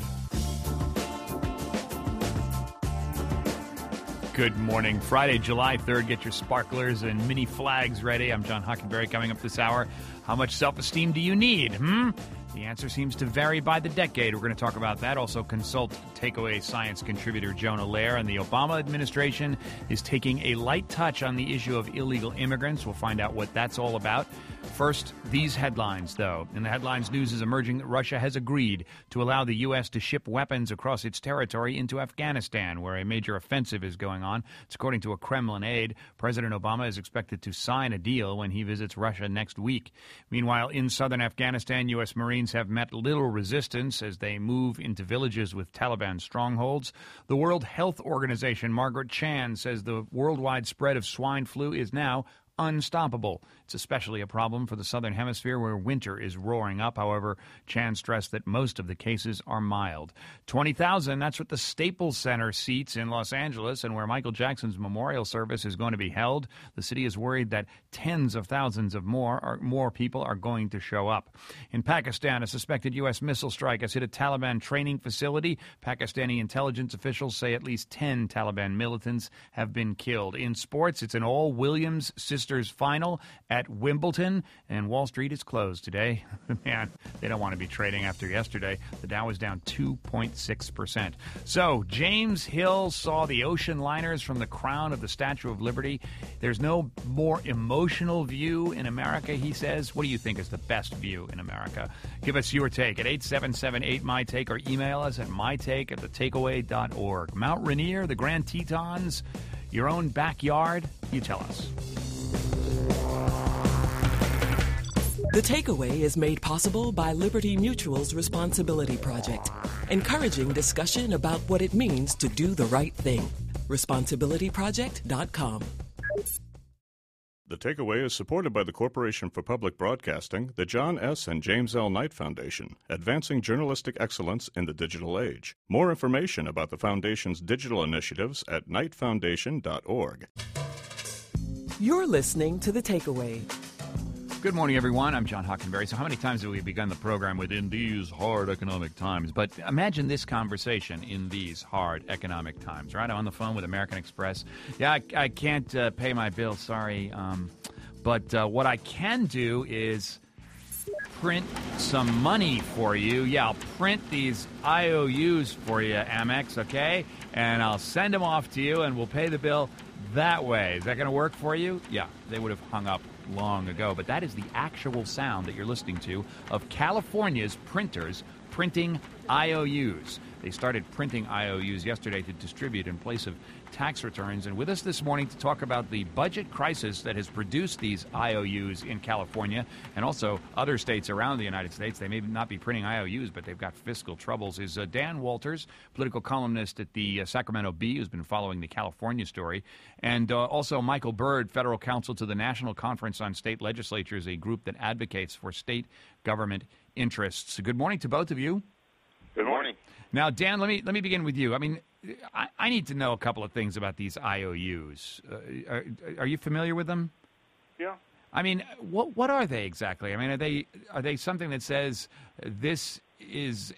Good morning. Friday, July 3rd. Get your sparklers and mini flags ready. I'm John Hockenberry. Coming up this hour, how much self-esteem do you need? The answer seems to vary by the decade. We're going to talk about that. Also, consult Takeaway science contributor Jonah Lehrer. And the Obama administration is taking a light touch on the issue of illegal immigrants. We'll find out what that's all about. First, these headlines, though. In the headlines, news is emerging that Russia has agreed to allow the U.S. to ship weapons across its territory into Afghanistan, where a major offensive is going on. It's according to a Kremlin aide. President Obama is expected to sign a deal when he visits Russia next week. Meanwhile, in southern Afghanistan, U.S. Marines have met little resistance as they move into villages with Taliban strongholds. The World Health Organization, Margaret Chan, says the worldwide spread of swine flu is now unstoppable. It's especially a problem for the southern hemisphere where winter is roaring up. However, Chan stressed that most of the cases are mild. 20,000, that's what the Staples Center seats in Los Angeles and where Michael Jackson's memorial service is going to be held. The city is worried that tens of thousands of more people are going to show up. In Pakistan, a suspected U.S. missile strike has hit a Taliban training facility. Pakistani intelligence officials say at least 10 Taliban militants have been killed. In sports, it's an all-Williams sisters final at Wimbledon, and Wall Street is closed today. Man, they don't want to be trading after yesterday. The Dow was down 2.6%. So, James Hill saw the ocean liners from the crown of the Statue of Liberty. There's no more emotional view in America, he says. What do you think is the best view in America? Give us your take at 877-8MY-TAKE or email us at mytake@thetakeaway.org. Mount Rainier, the Grand Tetons, your own backyard, you tell us.
The Takeaway is made possible by Liberty Mutual's Responsibility Project, encouraging discussion about what it means to do the right thing. ResponsibilityProject.com.
The Takeaway is supported by the Corporation for Public Broadcasting, the John S. and James L. Knight Foundation, advancing journalistic excellence in the digital age. More information about the Foundation's digital initiatives at knightfoundation.org.
You're listening to The Takeaway.
Good morning, everyone. I'm John Hockenberry. So how many times have we begun the program with "in these hard economic times"? But imagine this conversation in these hard economic times, right? I'm on the phone with American Express. Yeah, I can't pay my bill, sorry. But what I can do is print some money for you. Yeah, I'll print these IOUs for you, Amex, okay? And I'll send them off to you, and we'll pay the bill that way. Is that going to work for you? Yeah, they would have hung up long ago, but that is the actual sound that you're listening to of California's printers printing IOUs. They started printing IOUs yesterday to distribute in place of tax returns. And with us this morning to talk about the budget crisis that has produced these IOUs in California and also other states around the United States. They may not be printing IOUs, but they've got fiscal troubles. Is Dan Walters, political columnist at the Sacramento Bee, who's been following the California story, and also Michael Bird, federal counsel to the National Conference on State Legislatures, a group that advocates for state government interests. Good morning to both of you.
Good morning.
Now, Dan, let me begin with you. I mean, I need to know a couple of things about these IOUs. Are you familiar with them?
Yeah.
I mean, what are they exactly? I mean, are they something that says this is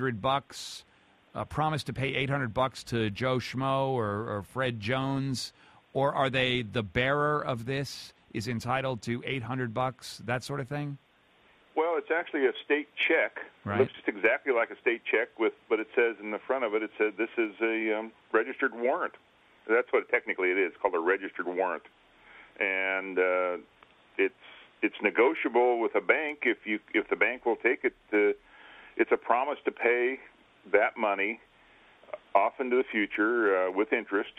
$800, a promise to pay $800 to Joe Schmo or Fred Jones, or are they the bearer of this is entitled to $800, that sort of thing?
Well, it's actually a state check.
Right.
It looks just exactly like a state check, but it says in the front of it, it says this is a registered warrant. That's what technically it is, called a registered warrant. And it's negotiable with a bank if the bank will take it. It's a promise to pay that money off into the future with interest.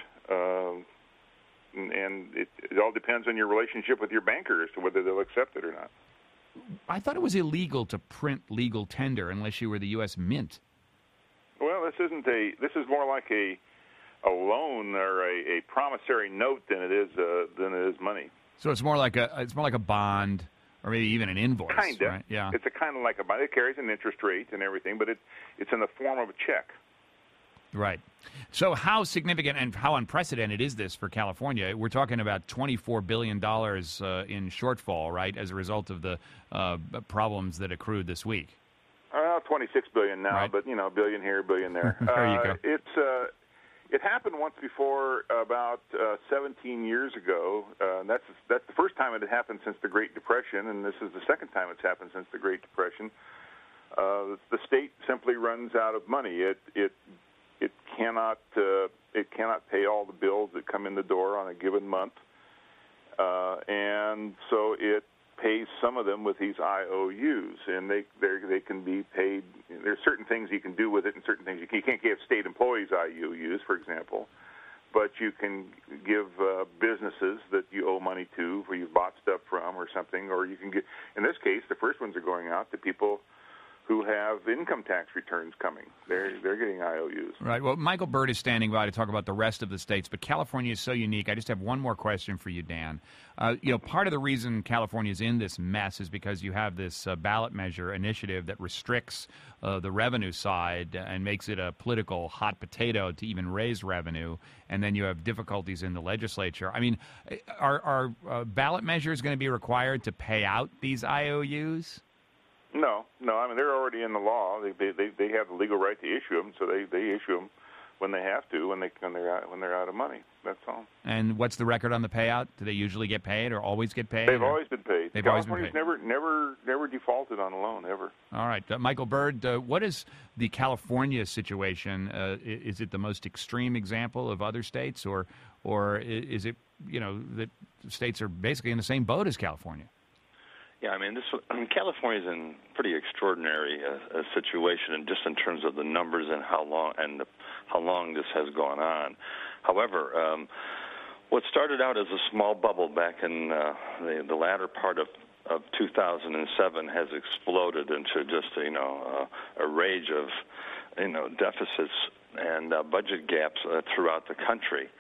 And it all depends on your relationship with your banker as to whether they'll accept it or not.
I thought it was illegal to print legal tender unless you were the U.S. Mint.
Well, this is more like a loan or a promissory note than it is money.
So it's more like a bond, or maybe even an invoice.
Kinda.
Right? Yeah.
It's a kind of like a bond. It carries an interest rate and everything, but it's in the form of a check.
Right. So how significant and how unprecedented is this for California? We're talking about $24 billion in shortfall, right, as a result of the problems that accrued this week.
$26 billion now,
right.
But a billion here, a billion there.
There you go.
It happened once before, about 17 years ago. That's the first time it had happened since the Great Depression, and this is the second time it's happened since the Great Depression. The state simply runs out of money. It cannot pay all the bills that come in the door on a given month, and so it pays some of them with these IOUs, and they can be paid. There's certain things you can do with it, and certain things you can't give state employees IOUs, for example, but you can give businesses that you owe money to, where you've bought stuff from, or something, or you can get. In this case, the first ones are going out to people who have income tax returns coming. They're getting IOUs.
Right. Well, Michael Byrd is standing by to talk about the rest of the states, but California is so unique. I just have one more question for you, Dan. Part of the reason California is in this mess is because you have this ballot measure initiative that restricts the revenue side and makes it a political hot potato to even raise revenue, and then you have difficulties in the legislature. I mean, are ballot measures going to be required to pay out these IOUs?
No. I mean, they're already in the law. They have the legal right to issue them, so they issue them when they have to, when they're out of money. That's all.
And what's the record on the payout? Do they usually get paid or always get paid?
They've always been paid.
They've always been paid.
California's never defaulted on a loan, ever.
All right. Michael Byrd, what is the California situation? Is it the most extreme example of other states, or is it, that states are basically in the same boat as California?
Yeah, California's in pretty extraordinary situation, and just in terms of the numbers and how long this has gone on. However, what started out as a small bubble back in the latter part of 2007 has exploded into just a rage of deficits and budget gaps throughout the country.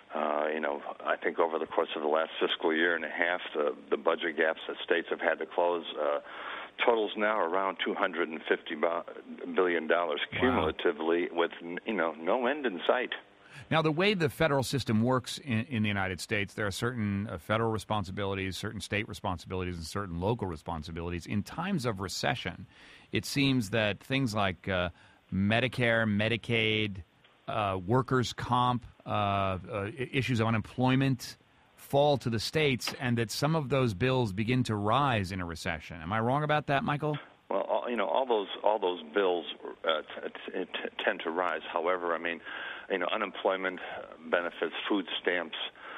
I think over the course of the last fiscal year and a half, the budget gaps that states have had to close totals now around $250 billion cumulatively, with no end in sight.
Now, the way the federal system works in the United States, there are certain federal responsibilities, certain state responsibilities, and certain local responsibilities. In times of recession, it seems that things like Medicare, Medicaid, workers' comp, issues of unemployment fall to the states, and that some of those bills begin to rise in a recession. Am I wrong about that, Michael?
Well, all those bills tend to rise. However, unemployment benefits, food stamps,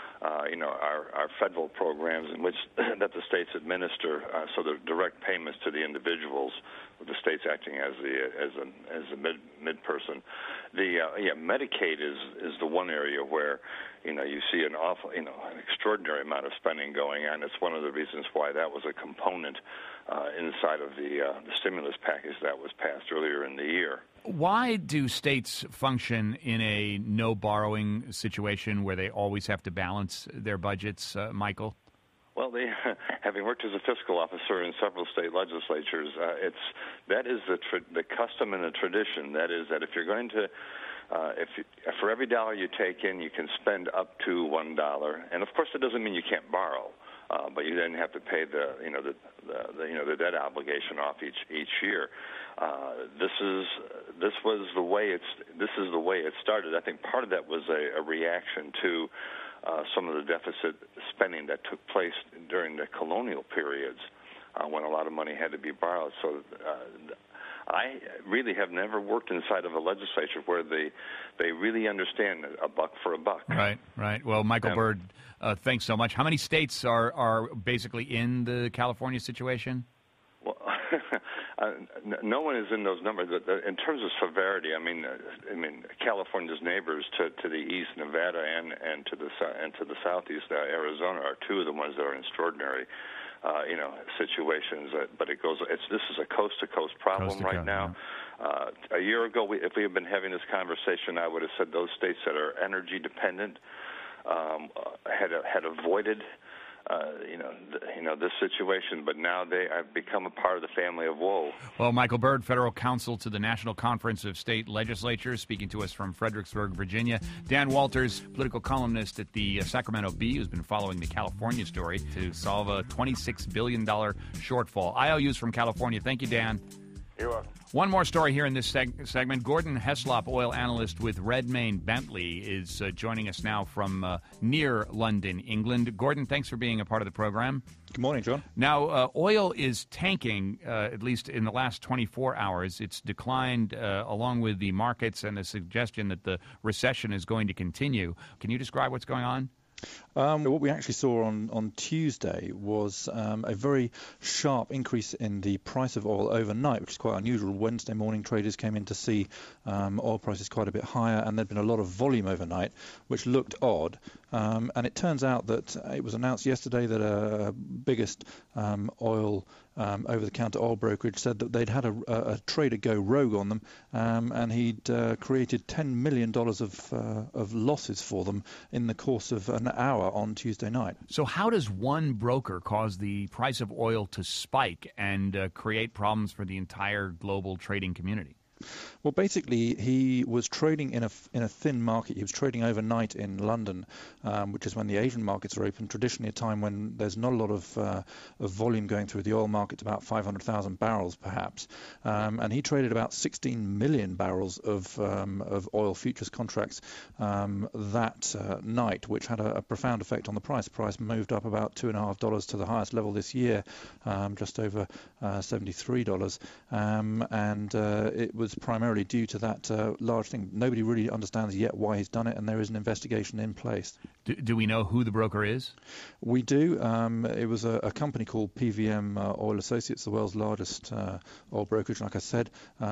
our federal programs in which that the states administer, so the direct payments to the individuals, with the states acting as a mid-person. Medicaid is the one area where you see an extraordinary amount of spending going on. It's one of the reasons why that was a component inside of the stimulus package that was passed earlier in the year.
Why do states function in a no-borrowing situation where they always have to balance their budgets, Michael?
Well, having worked as a fiscal officer in several state legislatures, that is the custom and the tradition. That is that if you're going to, for every dollar you take in, you can spend up to $1, and of course that doesn't mean you can't borrow, but you then have to pay the debt obligation off each year. This is the way it started. I think part of that was a reaction to some of the deficit spending that took place during the colonial periods when a lot of money had to be borrowed. So I really have never worked inside of a legislature where they really understand a buck for a buck.
Right. Well, Michael Byrd, thanks so much. How many states are basically in the California situation?
Well, no one is in those numbers. In terms of severity, I mean, California's neighbors to the east, Nevada, and to the southeast, Arizona, are two of the ones that are in extraordinary, situations. But this is a coast-to-coast problem right now. Yeah. A year ago, if we had been having this conversation, I would have said those states that are energy dependent had avoided. This situation, but now they have become a part of the family of woe.
Well, Michael Byrd, federal counsel to the National Conference of State Legislatures, speaking to us from Fredericksburg, Virginia. Dan Walters, political columnist at the Sacramento Bee, who's been following the California story to solve a $26 billion shortfall. IOUs from California. Thank you, Dan.
You're welcome.
One more story here in this segment. Gordon Heslop, oil analyst with Redmayne Bentley, is joining us now from near London, England. Gordon, thanks for being a part of the program.
Good morning, John.
Now, oil is tanking, at least in the last 24 hours. It's declined along with the markets and the suggestion that the recession is going to continue. Can you describe what's going on?
What we actually saw on Tuesday was a very sharp increase in the price of oil overnight, which is quite unusual. Wednesday morning, traders came in to see oil prices quite a bit higher, and there'd been a lot of volume overnight, which looked odd. And it turns out that it was announced yesterday that a biggest oil over-the-counter oil brokerage said that they'd had a trader go rogue on them, and he'd created $10 million of losses for them in the course of an hour on Tuesday night.
So how does one broker cause the price of oil to spike and create problems for the entire global trading community?
Well, basically, he was trading in a thin market. He was trading overnight in London, which is when the Asian markets are open, traditionally a time when there's not a lot of volume going through the oil market, about 500,000 barrels perhaps. And he traded about 16 million barrels of oil futures contracts that night, which had a profound effect on the price. The price moved up about $2.50 to the highest level this year, just over $73. And it was primarily due to that large thing. Nobody really understands yet why he's done it, and there is an investigation in place.
Do we know who the broker is?
We do. It was a company called PVM Oil Associates, the world's largest oil brokerage. Like I said,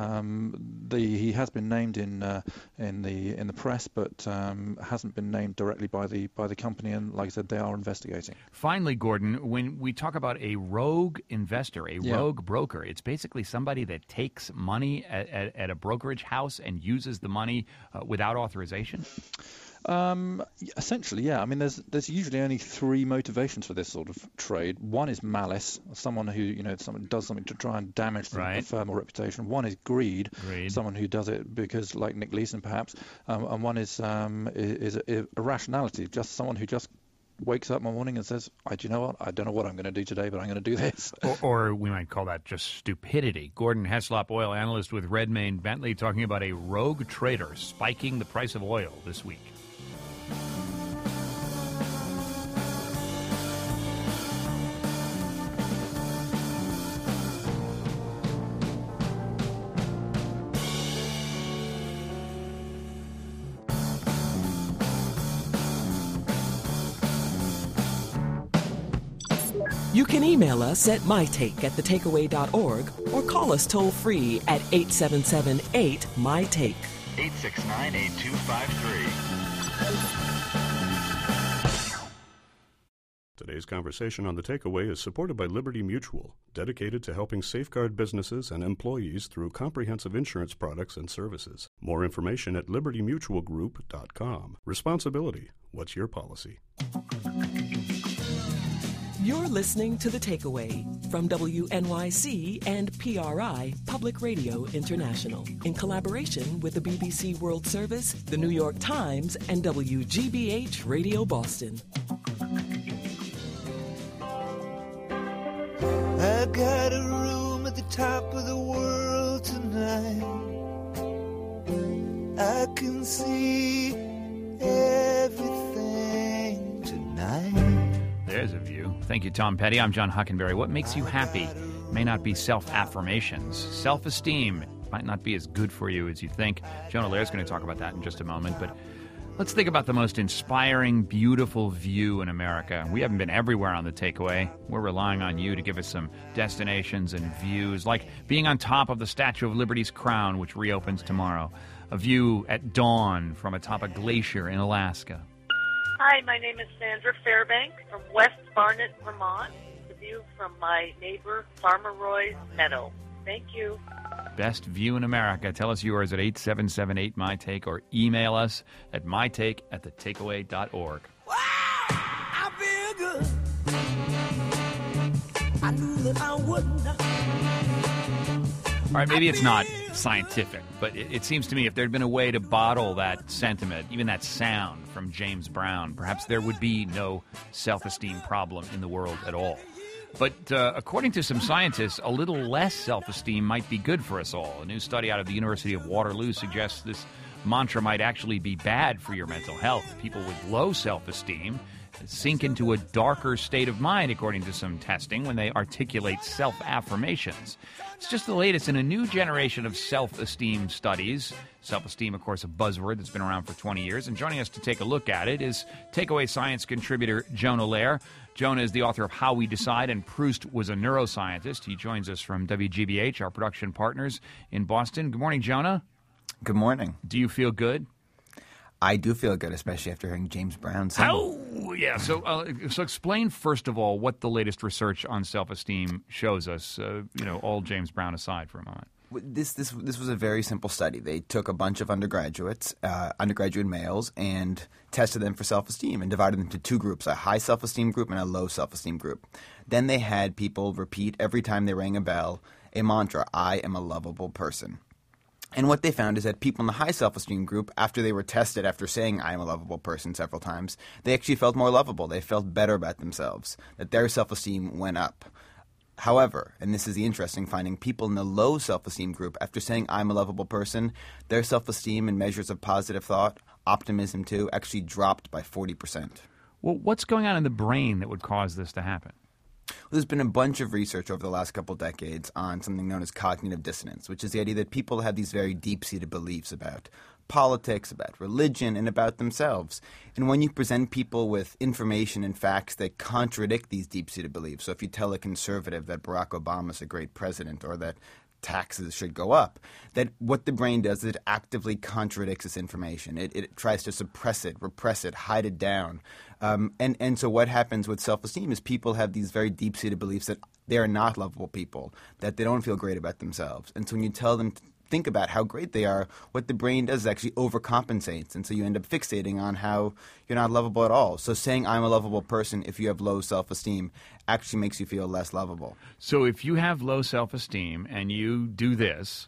he has been named in the press, but hasn't been named directly by the company. And like I said, they are investigating.
Finally, Gordon, when we talk about a rogue investor, rogue broker, it's basically somebody that takes money at a brokerage house and uses the money without authorization?
Essentially, yeah. I mean, there's usually only three motivations for this sort of trade. One is malice, someone who someone does something to try and damage the firm or reputation. One is greed, someone who does it because, like Nick Leeson, perhaps. And one is irrationality, just someone who just wakes up one morning and says, do you know what? I don't know what I'm going to do today, but I'm going to do this.
Or we might call that just stupidity. Gordon Heslop, oil analyst with Redmayne Bentley, talking about a rogue trader spiking the price of oil this week.
You can email us at mytake@thetakeaway.org or call us toll-free at 877-8-MY-TAKE.
869-8253. Today's conversation on The Takeaway is supported by Liberty Mutual, dedicated to helping safeguard businesses and employees through comprehensive insurance products and services. More information at libertymutualgroup.com. Responsibility. What's your policy?
You're listening to The Takeaway from WNYC and PRI Public Radio International in collaboration with the BBC World Service, the New York Times, and WGBH Radio Boston.
I got a room at the top of the world tonight. I can see everything
There's a view. Thank you, Tom Petty. I'm John Hockenberry. What makes you happy may not be self-affirmations. Self-esteem might not be as good for you as you think. Jonah Lehr's going to talk about that in just a moment, but let's think about the most inspiring, beautiful view in America. We haven't been everywhere on The Takeaway. We're relying on you to give us some destinations and views, like being on top of the Statue of Liberty's crown, which reopens tomorrow. A view at dawn from atop a glacier in Alaska.
Hi, my name is Sandra Fairbank from West Barnet, Vermont. The view from my neighbor, Farmer Roy's meadow. Thank you.
Best view in America. Tell us yours at 877-8MyTake or email us at mytake@thetakeaway.org.
Wow, I feel good. I knew that I wouldn't.
All right, maybe it's not scientific, but it seems to me if there had been a way to bottle that sentiment, even that sound from James Brown, perhaps there would be no self-esteem problem in the world at all. But according to some scientists, a little less self-esteem might be good for us all. A new study out of the University of Waterloo suggests this mantra might actually be bad for your mental health. People with low self-esteem sink into a darker state of mind, according to some testing, when they articulate self-affirmations. It's just the latest in a new generation of self-esteem studies. Self-esteem, of course, a buzzword that's been around for 20 years. And joining us to take a look at it is Takeaway Science contributor Jonah Lehr. Jonah is the author of How We Decide, and Proust was a neuroscientist. He joins us from WGBH, our production partners in Boston. Good morning, Jonah.
Good morning.
Do you feel good?
I do feel good, especially after hearing James Brown sing.
Oh, yeah. So explain, first of all, what the latest research on self-esteem shows us, all James Brown aside for a moment.
This was a very simple study. They took a bunch of undergraduate males, and tested them for self-esteem and divided them into two groups, a high self-esteem group and a low self-esteem group. Then they had people repeat every time they rang a bell a mantra, I am a lovable person. And what they found is that people in the high self-esteem group, after they were tested after saying, I am a lovable person several times, they actually felt more lovable. They felt better about themselves, that their self-esteem went up. However, and this is the interesting finding, people in the low self-esteem group, after saying, I'm a lovable person, their self-esteem and measures of positive thought, optimism too, actually dropped by 40%.
Well, what's going on in the brain that would cause this to happen?
There's been a bunch of research over the last couple decades on something known as cognitive dissonance, which is the idea that people have these very deep-seated beliefs about politics, about religion, and about themselves. And when you present people with information and facts that contradict these deep-seated beliefs, so if you tell a conservative that Barack Obama is a great president or that taxes should go up, that what the brain does is it actively contradicts this information. It tries to suppress it, repress it, hide it down. And so what happens with self-esteem is people have these very deep-seated beliefs that they are not lovable people, that they don't feel great about themselves. And so when you tell them to think about how great they are, what the brain does is actually overcompensates. And so you end up fixating on how you're not lovable at all. So saying I'm a lovable person if you have low self-esteem actually makes you feel less lovable.
So if you have low self-esteem and you do this,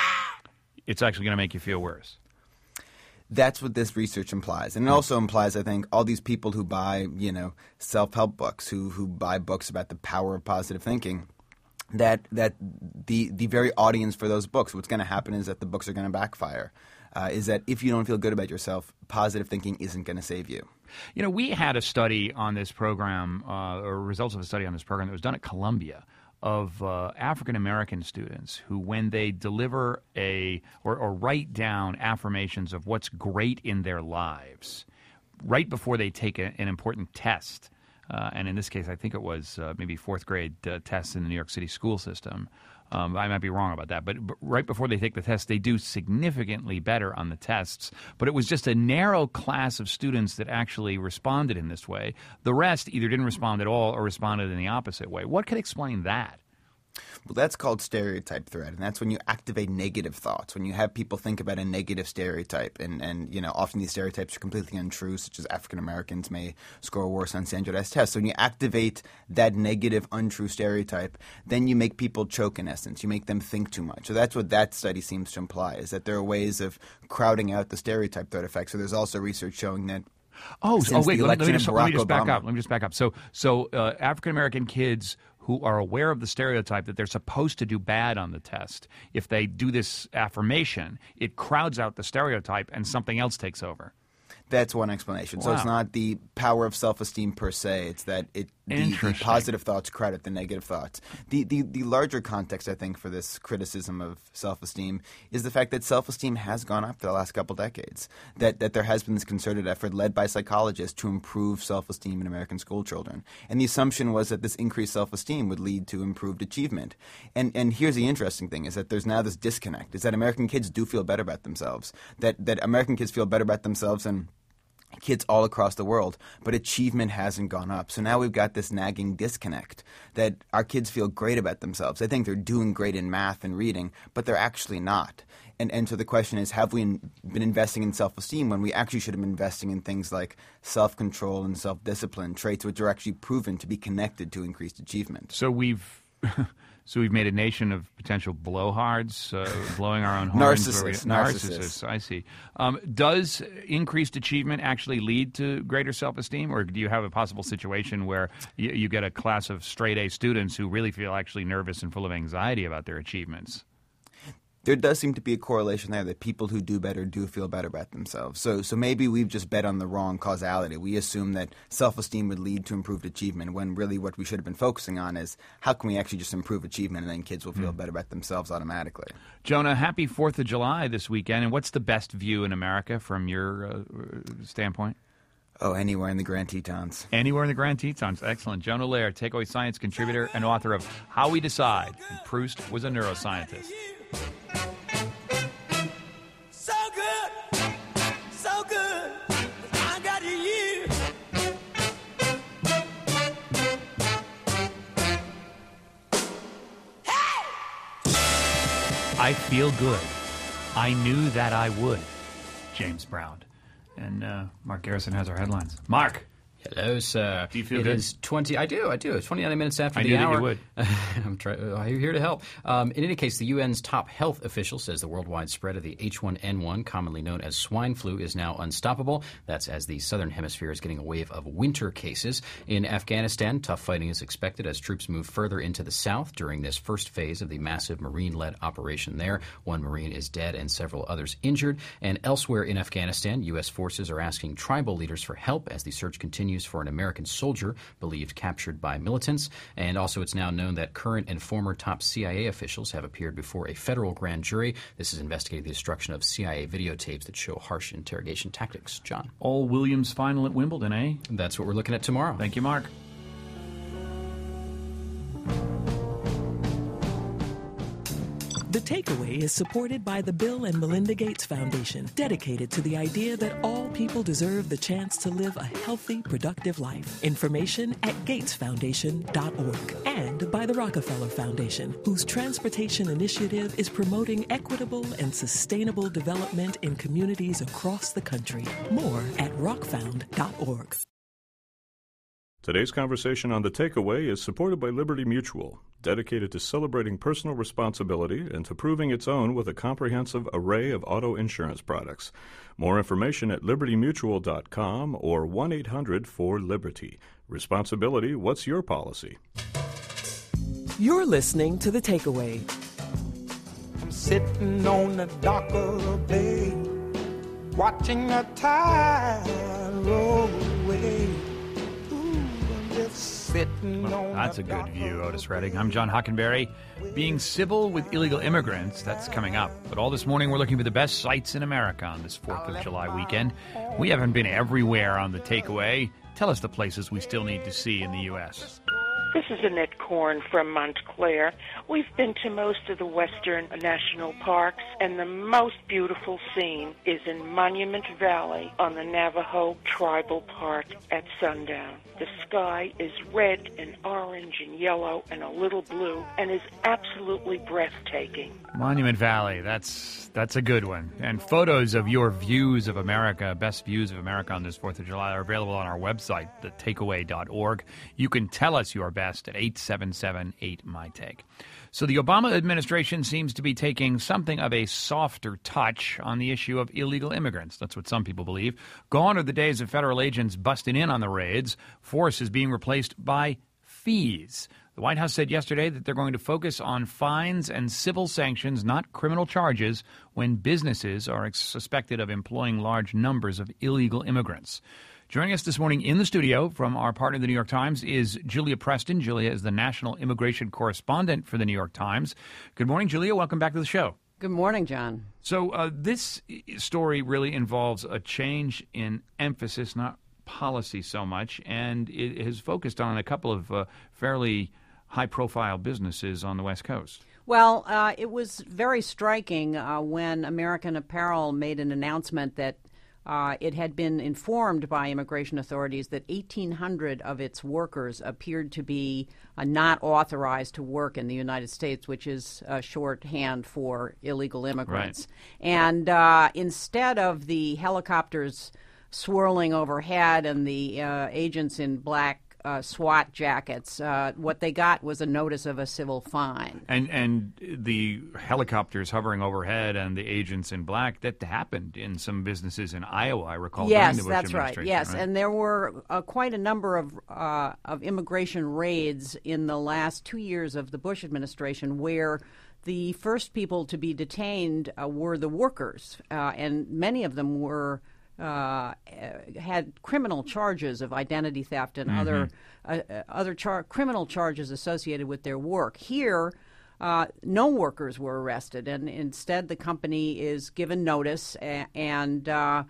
it's actually going to make you feel worse.
That's what this research implies. And it also implies, I think, all these people who buy, self-help books, who buy books about the power of positive thinking, that the very audience for those books, what's going to happen is that the books are going to backfire. Is that if you don't feel good about yourself, positive thinking isn't going to save you.
We had a study on this program, or results of a study on this program that was done at Columbia, of African-American students who, when they deliver or write down affirmations of what's great in their lives, right before they take an important test, and in this case I think it was maybe fourth grade tests in the New York City school system. I might be wrong about that, but right before they take the test, they do significantly better on the tests. But it was just a narrow class of students that actually responded in this way. The rest either didn't respond at all or responded in the opposite way. What could explain that?
Well, that's called stereotype threat, and that's when you activate negative thoughts, when you have people think about a negative stereotype, and often these stereotypes are completely untrue, such as African Americans may score worse on standardized tests. So when you activate that negative, untrue stereotype, then you make people choke, in essence. You make them think too much. So that's what that study seems to imply, is that there are ways of crowding out the stereotype threat effect. So there's also research showing that
wait, let me just back up. So African American kids who are aware of the stereotype that they're supposed to do bad on the test, if they do this affirmation, it crowds out the stereotype and something else takes over.
That's one explanation.
Wow.
So it's not the power of self-esteem per se. It's that the positive thoughts credit the negative thoughts. The larger context, I think, for this criticism of self-esteem is the fact that self-esteem has gone up for the last couple decades. That there has been this concerted effort led by psychologists to improve self-esteem in American school children. And the assumption was that this increased self-esteem would lead to improved achievement. And here's the interesting thing is that there's now this disconnect, is that American kids do feel better about themselves. That American kids feel better about themselves and kids all across the world, but achievement hasn't gone up. So now we've got this nagging disconnect that our kids feel great about themselves. They think they're doing great in math and reading, but they're actually not. And so the question is, have we been investing in self-esteem when we actually should have been investing in things like self-control and self-discipline, traits which are actually proven to be connected to increased achievement?
So we've made a nation of potential blowhards, blowing our own horns.
Narcissists.
I see. Does increased achievement actually lead to greater self-esteem, or do you have a possible situation where you get a class of straight-A students who really feel actually nervous and full of anxiety about their achievements?
There does seem to be a correlation there that people who do better do feel better about themselves. So maybe we've just bet on the wrong causality. We assume that self-esteem would lead to improved achievement when really what we should have been focusing on is how can we actually just improve achievement and then kids will feel better about themselves automatically.
Jonah, happy 4th of July this weekend. And what's the best view in America from your standpoint?
Oh, anywhere in the Grand Tetons.
Anywhere in the Grand Tetons. Excellent. Jonah Lehrer, Takeaway Science contributor and author of How We Decide. And Proust was a neuroscientist.
So good, I got you.
I feel good. I knew that I would. James Brown. And Mark Garrison has our headlines. Mark.
Hello, sir.
Do you feel
good?
It
is 20. I do. It's 29 minutes after the
hour.
hour.
I knew that you would.
I'm here to help. In any case, the UN's top health official says the worldwide spread of the H1N1, commonly known as swine flu, is now unstoppable. That's as the southern hemisphere is getting a wave of winter cases. In Afghanistan, tough fighting is expected as troops move further into the south during this first phase of the massive Marine-led operation there. One Marine is dead and several others injured. And elsewhere in Afghanistan, U.S. forces are asking tribal leaders for help as the search continues for an American soldier believed captured by militants. And also it's now known that current and former top CIA officials have appeared before a federal grand jury. This is investigating the destruction of CIA videotapes that show harsh interrogation tactics. John.
All Williams final at Wimbledon, eh?
That's what we're looking at tomorrow.
Thank you, Mark.
The Takeaway is supported by the Bill and Melinda Gates Foundation, dedicated to the idea that all people deserve the chance to live a healthy, productive life. Information at gatesfoundation.org. And by the Rockefeller Foundation, whose transportation initiative is promoting equitable and sustainable development in communities across the country. More at rockfound.org.
Today's conversation on The Takeaway is supported by Liberty Mutual, dedicated to celebrating personal responsibility and to proving its own with a comprehensive array of auto insurance products. More information at libertymutual.com or 1-800-4LIBERTY. Responsibility, what's your policy?
You're listening to The Takeaway.
I'm sitting on the dock of the bay, watching the tide roll away.
Well, that's a good view, Otis Redding. I'm John Hockenberry. Being civil with illegal immigrants, that's coming up. But all this morning, we're looking for the best sights in America on this 4th of July weekend. We haven't been everywhere on The Takeaway. Tell us the places we still need to see in the U.S.
This is Annette Korn from Montclair. We've been to most of the western national parks, and the most beautiful scene is in Monument Valley on the Navajo Tribal Park at sundown. The sky is red and orange and yellow and a little blue and is absolutely breathtaking.
Monument Valley, that's a good one. And photos of your views of America, best views of America on this 4th of July are available on our website, thetakeaway.org. You can tell us your best at 877-8MyTake. So the Obama administration seems to be taking something of a softer touch on the issue of illegal immigrants. That's what some people believe. Gone are the days of federal agents busting in on the raids. Force is being replaced by fees. The White House said yesterday that they're going to focus on fines and civil sanctions, not criminal charges, when businesses are suspected of employing large numbers of illegal immigrants. Joining us this morning in the studio from our partner, the New York Times, is Julia Preston. Julia is the national immigration correspondent for the New York Times. Good morning, Julia. Welcome back to the show.
Good morning, John.
So this story really involves a change in emphasis, not policy so much, and it has focused on a couple of fairly high-profile businesses on the West Coast.
Well, it was very striking when American Apparel made an announcement that it had been informed by immigration authorities that 1,800 of its workers appeared to be not authorized to work in the United States, which is shorthand for illegal immigrants. Right. And instead of the helicopters swirling overhead and the agents in black SWAT jackets, what they got was a notice of a civil fine.
And the helicopters hovering overhead and the agents in black, that happened in some businesses in Iowa, I recall.
Yes,
during the Bush
that's right.
administration,
Yes,
right?
and there were quite a number of immigration raids in the last 2 years of the Bush administration where the first people to be detained were the workers, and many of them were had criminal charges of identity theft and other criminal charges associated with their work. Here, no workers were arrested, and instead the company is given notice and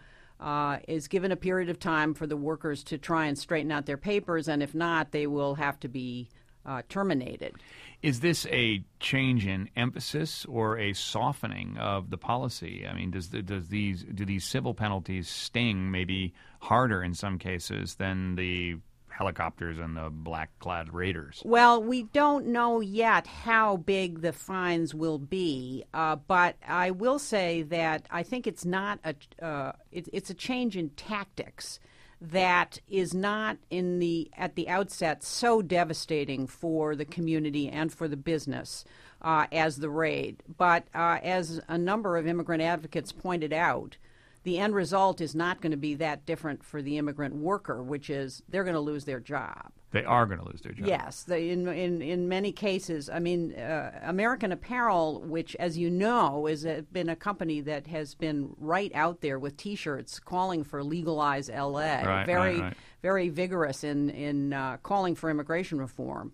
is given a period of time for the workers to try and straighten out their papers, and if not, they will have to be terminated.
Is this a change in emphasis or a softening of the policy? I mean, do these civil penalties sting maybe harder in some cases than the helicopters and the black-clad raiders?
Well, we don't know yet how big the fines will be, but I will say that I think it's not it's a change in tactics that is not at the outset so devastating for the community and for the business as the raid. But as a number of immigrant advocates pointed out, the end result is not going to be that different for the immigrant worker, which is they're going to lose their job.
They are going to lose their job.
Yes. In many cases, I mean, American Apparel, which, as you know, has been a company that has been right out there with T-shirts calling for Legalize L.A., very vigorous in calling for immigration reform.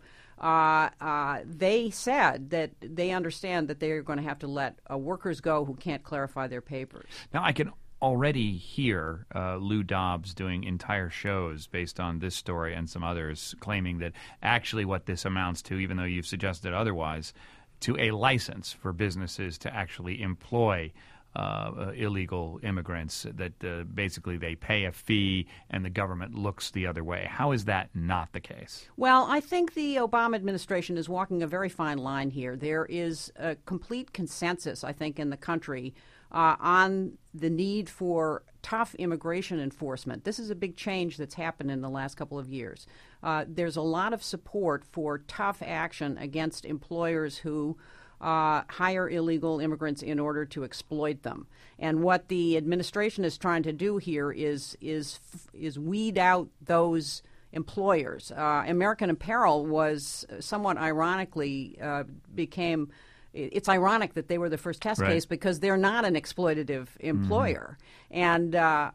They said that they understand that they are going to have to let workers go who can't clarify their papers.
Now, I can already hear Lou Dobbs doing entire shows based on this story and some others, claiming that actually what this amounts to, even though you've suggested otherwise, to a license for businesses to actually employ illegal immigrants, that basically they pay a fee and the government looks the other way. How is that not the case?
Well, I think the Obama administration is walking a very fine line here. There is a complete consensus, I think, in the country on the need for tough immigration enforcement. This is a big change that's happened in the last couple of years. There's a lot of support for tough action against employers who hire illegal immigrants in order to exploit them. And what the administration is trying to do here is weed out those employers. American Apparel was somewhat ironically became. It's ironic that they were the first test case because they're not an exploitative employer. And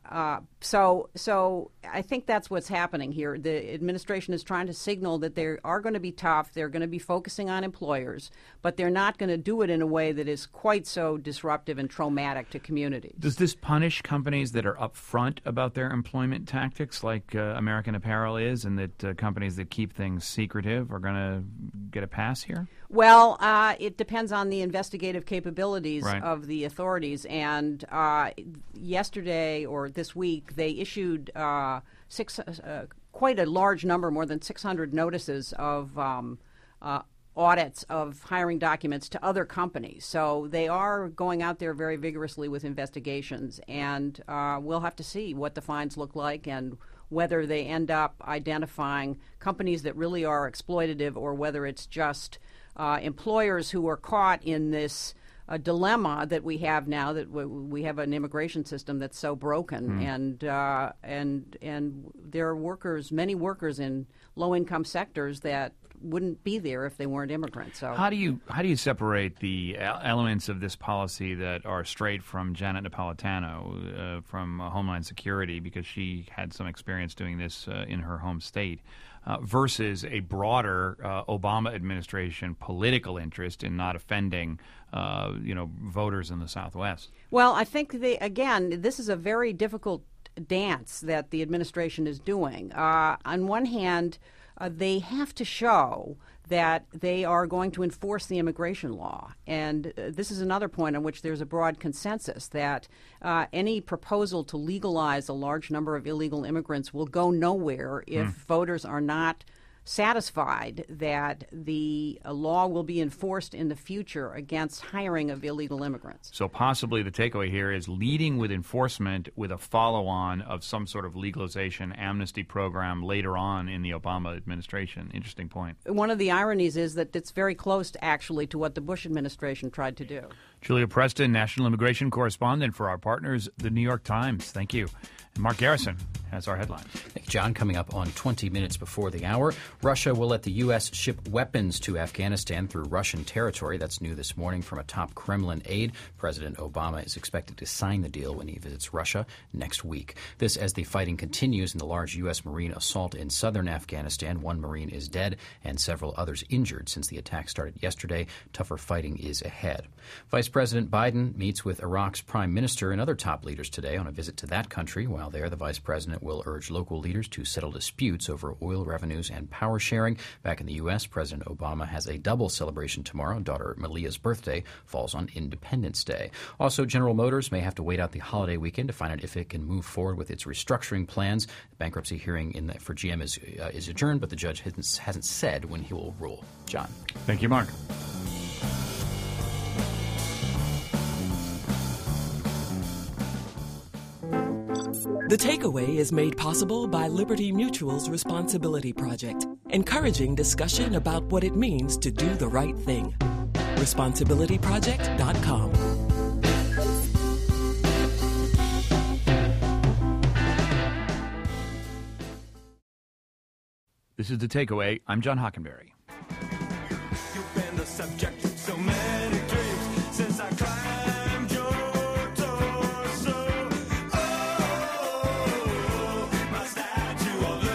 so I think that's what's happening here. The administration is trying to signal that they are going to be tough. They're going to be focusing on employers, but they're not going to do it in a way that is quite so disruptive and traumatic to communities.
Does this punish companies that are upfront about their employment tactics like American Apparel is, and that companies that keep things secretive are going to get a pass here?
Well, it depends on the investigative capabilities of the authorities. And yesterday or this week, they issued quite a large number, more than 600 notices of audits of hiring documents to other companies. So they are going out there very vigorously with investigations. And we'll have to see what the fines look like and whether they end up identifying companies that really are exploitative or whether it's just employers who are caught in this dilemma that we have now, that we have an immigration system that's so broken, and there are many workers in low-income sectors that wouldn't be there if they weren't immigrants. So
how do you separate the elements of this policy that are straight from Janet Napolitano from Homeland Security, because she had some experience doing this in her home state, versus a broader Obama administration political interest in not offending voters in the Southwest?
Well, I think this is a very difficult dance that the administration is doing. On one hand, they have to show that they are going to enforce the immigration law. And this is another point on which there's a broad consensus that any proposal to legalize a large number of illegal immigrants will go nowhere if voters are not satisfied that the law will be enforced in the future against hiring of illegal immigrants.
So possibly the takeaway here is leading with enforcement with a follow-on of some sort of legalization amnesty program later on in the Obama administration. Interesting point.
One of the ironies is that it's very close actually to what the Bush administration tried to do.
Julia Preston, national immigration correspondent for our partners, The New York Times. Thank you. And Mark Garrison has our headlines.
Thank you, John. Coming up on 20 minutes before the hour, Russia will let the U.S. ship weapons to Afghanistan through Russian territory. That's new this morning from a top Kremlin aide. President Obama is expected to sign the deal when he visits Russia next week. This as the fighting continues in the large U.S. Marine assault in southern Afghanistan. One Marine is dead and several others injured since the attack started yesterday. Tougher fighting is ahead. Vice President Biden meets with Iraq's prime minister and other top leaders today on a visit to that country. While there, the vice president will urge local leaders to settle disputes over oil revenues and power sharing. Back in the U.S., President Obama has a double celebration tomorrow. Daughter Malia's birthday falls on Independence Day. Also, General Motors may have to wait out the holiday weekend to find out if it can move forward with its restructuring plans. The bankruptcy hearing for GM is adjourned, but the judge hasn't said when he will rule. John.
Thank you, Mark.
The Takeaway is made possible by Liberty Mutual's Responsibility Project, encouraging discussion about what it means to do the right thing. ResponsibilityProject.com.
This is The Takeaway. I'm John Hockenberry.
You've been the subject of so many dreams since I climbed your torso. Oh, my Statue of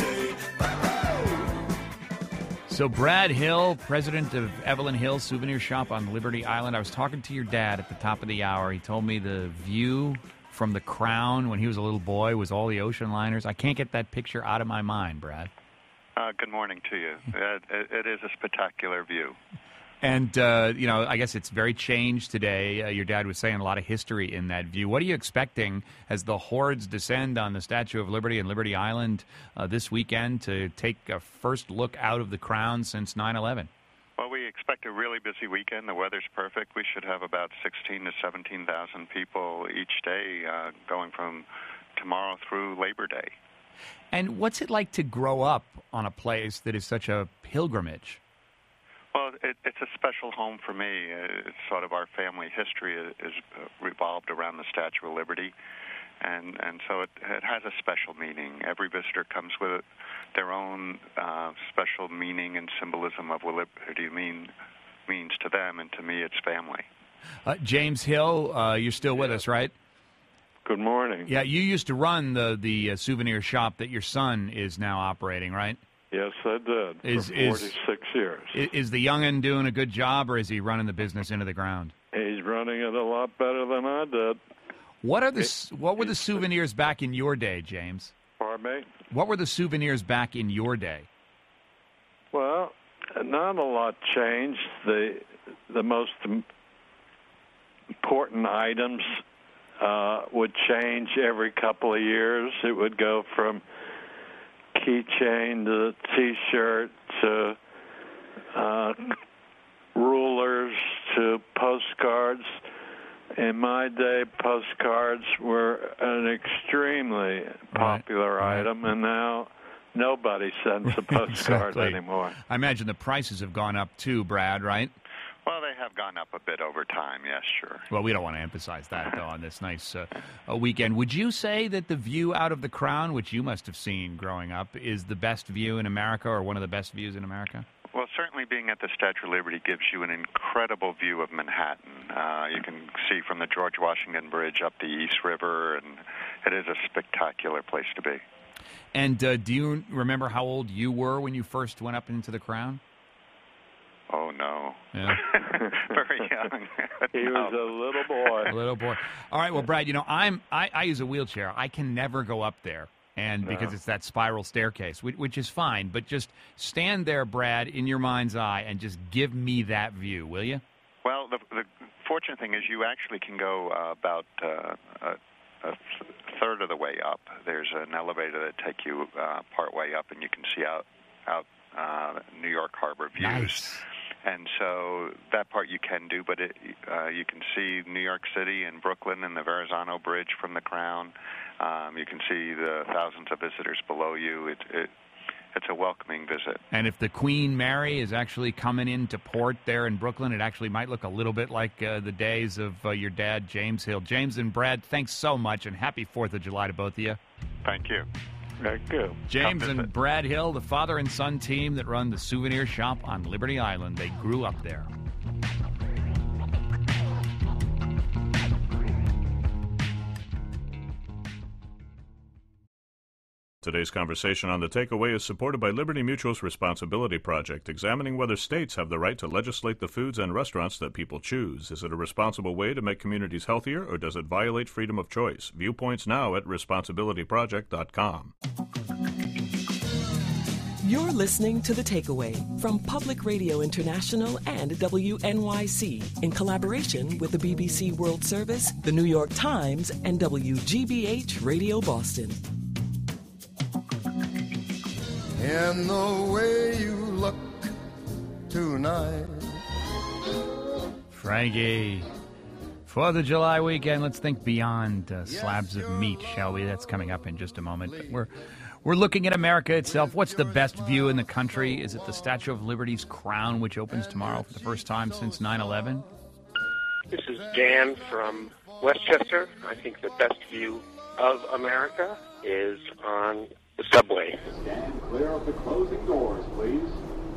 Liberty.
So Brad Hill, president of Evelyn Hill Souvenir Shop on Liberty Island. I was talking to your dad at the top of the hour. He told me the view from the Crown when he was a little boy was all the ocean liners. I can't get that picture out of my mind, Brad.
Good morning to you. It is a spectacular view.
And, I guess it's very changed today. Your dad was saying a lot of history in that view. What are you expecting as the hordes descend on the Statue of Liberty and Liberty Island this weekend to take a first look out of the Crown since 9/11?
Well, we expect a really busy weekend. The weather's perfect. We should have about 16,000 to 17,000 people each day going from tomorrow through Labor Day.
And what's it like to grow up on a place that is such a pilgrimage?
Well, it's a special home for me. It's sort of our family history is revolved around the Statue of Liberty, and so it has a special meaning. Every visitor comes with their own special meaning and symbolism of what liberty means to them, and to me, it's family.
James Hill, you're still with us, right?
Good morning.
Yeah, you used to run the souvenir shop that your son is now operating, right?
Yes, I did, for 46 years.
Is the young'un doing a good job, or is he running the business into the ground?
He's running it a lot better than I did.
What were the souvenirs back in your day, James?
Pardon me?
What were the souvenirs back in your day?
Well, not a lot changed. The most important items would change every couple of years. It would go from keychain to T-shirt to rulers to postcards. In my day, postcards were an extremely popular item, and now nobody sends a postcard anymore.
I imagine the prices have gone up too, Brad, right?
Well, they have gone up a bit over time, yes, sure.
Well, we don't want to emphasize that, though, on this nice weekend. Would you say that the view out of the Crown, which you must have seen growing up, is the best view in America or one of the best views in America?
Well, certainly being at the Statue of Liberty gives you an incredible view of Manhattan. You can see from the George Washington Bridge up the East River, and it is a spectacular place to be.
And do you remember how old you were when you first went up into the Crown?
Oh, no.
Yeah.
Very young.
He was a little boy.
A little boy. All right, well, Brad, I use a wheelchair. I can never go up there. And because it's that spiral staircase, which is fine. But just stand there, Brad, in your mind's eye, and just give me that view, will you?
Well, the fortunate thing is you actually can go about a third of the way up. There's an elevator that takes you part way up, and you can see out New York Harbor views.
Nice.
And so that part you can do, but you can see New York City and Brooklyn and the Verrazano Bridge from the Crown. You can see the thousands of visitors below you. It's a welcoming visit.
And if the Queen Mary is actually coming into port there in Brooklyn, it actually might look a little bit like the days of your dad, James Hill. James and Brad, thanks so much, and happy 4th of July to both of you.
Thank you.
Thank you.
James and Brad Hill, the father and son team that run the souvenir shop on Liberty Island. They grew up there.
Today's conversation on The Takeaway is supported by Liberty Mutual's Responsibility Project, examining whether states have the right to legislate the foods and restaurants that people choose. Is it a responsible way to make communities healthier, or does it violate freedom of choice? Viewpoints now at responsibilityproject.com.
You're listening to The Takeaway from Public Radio International and WNYC in collaboration with the BBC World Service, the New York Times, and WGBH Radio Boston.
In the way you look tonight.
Frankie. 4th of July weekend. Let's think beyond slabs of meat, shall we? That's coming up in just a moment. But we're looking at America itself. What's the best view in the country? Is it the Statue of Liberty's crown, which opens tomorrow for the first time since 9/11?
This is Dan from Westchester. I think the best view of America is on the subway.
Stand clear of the closing doors, please.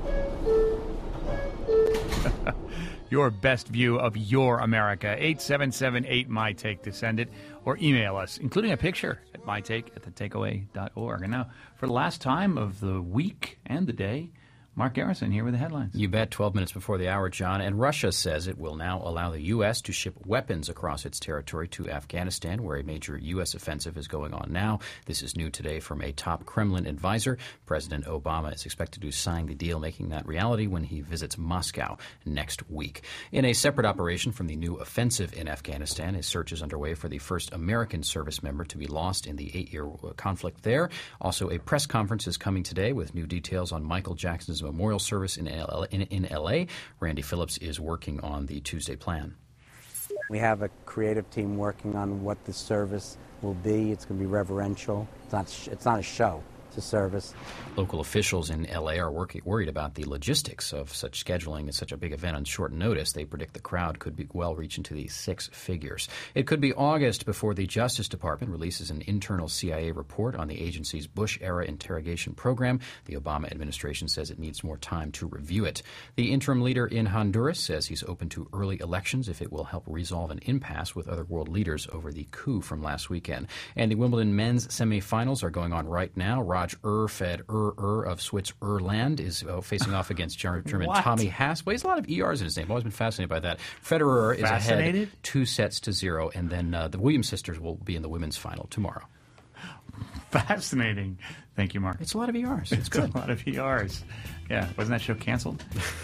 Your best view of your America. 877-8MyTake to send it, or email us, including a picture at mytake@thetakeaway.org. And now, for the last time of the week and the day, Mark Garrison here with the headlines.
You bet. 12 minutes before the hour, John. And Russia says it will now allow the U.S. to ship weapons across its territory to Afghanistan, where a major U.S. offensive is going on now. This is new today from a top Kremlin advisor. President Obama is expected to sign the deal, making that reality when he visits Moscow next week. In a separate operation from the new offensive in Afghanistan, a search is underway for the first American service member to be lost in the 8-year conflict there. Also, a press conference is coming today with new details on Michael Jackson's memorial service in L.A. Randy Phillips is working on the Tuesday plan.
We have a creative team working on what the service will be. It's going to be reverential. It's not a show. It's a service.
Local officials in L.A. are worried about the logistics of such scheduling at such a big event on short notice. They predict the crowd could reach into the 6 figures. It could be August before the Justice Department releases an internal CIA report on the agency's Bush-era interrogation program. The Obama administration says it needs more time to review it. The interim leader in Honduras says he's open to early elections if it will help resolve an impasse with other world leaders over the coup from last weekend. And the Wimbledon men's semifinals are going on right now. Raj Federer of Switzerland is facing off against German Tommy Haas. Well, he has a lot of ERs in his name. I've always been fascinated by that. Federer is ahead 2-0, and then the Williams sisters will be in the women's final tomorrow.
Fascinating. Thank you, Mark.
It's a lot of ERs.
It's good. A lot of ERs. Yeah. Wasn't that show canceled?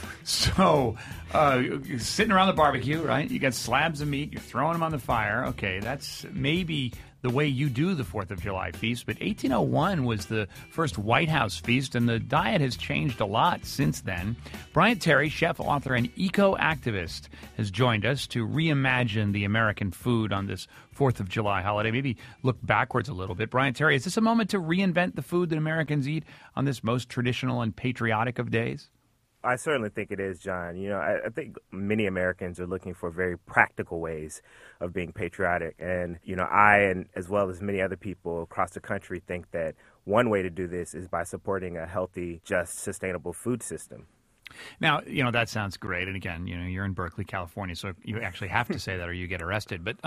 So, you're sitting around the barbecue, right? You got slabs of meat. You're throwing them on the fire. Okay, that's maybe the way you do the 4th of July feast. But 1801 was the first White House feast, and the diet has changed a lot since then. Bryant Terry, chef, author, and eco-activist, has joined us to reimagine the American food on this 4th of July holiday. Maybe look backwards a little bit. Bryant Terry, is this a moment to reinvent the food that Americans eat on this most traditional and patriotic of days?
I certainly think it is, John. You know, I think many Americans are looking for very practical ways of being patriotic. And, you know, and as well as many other people across the country think that one way to do this is by supporting a healthy, just, sustainable food system.
Now, that sounds great. And again, you're in Berkeley, California, so you actually have to say that or you get arrested. But,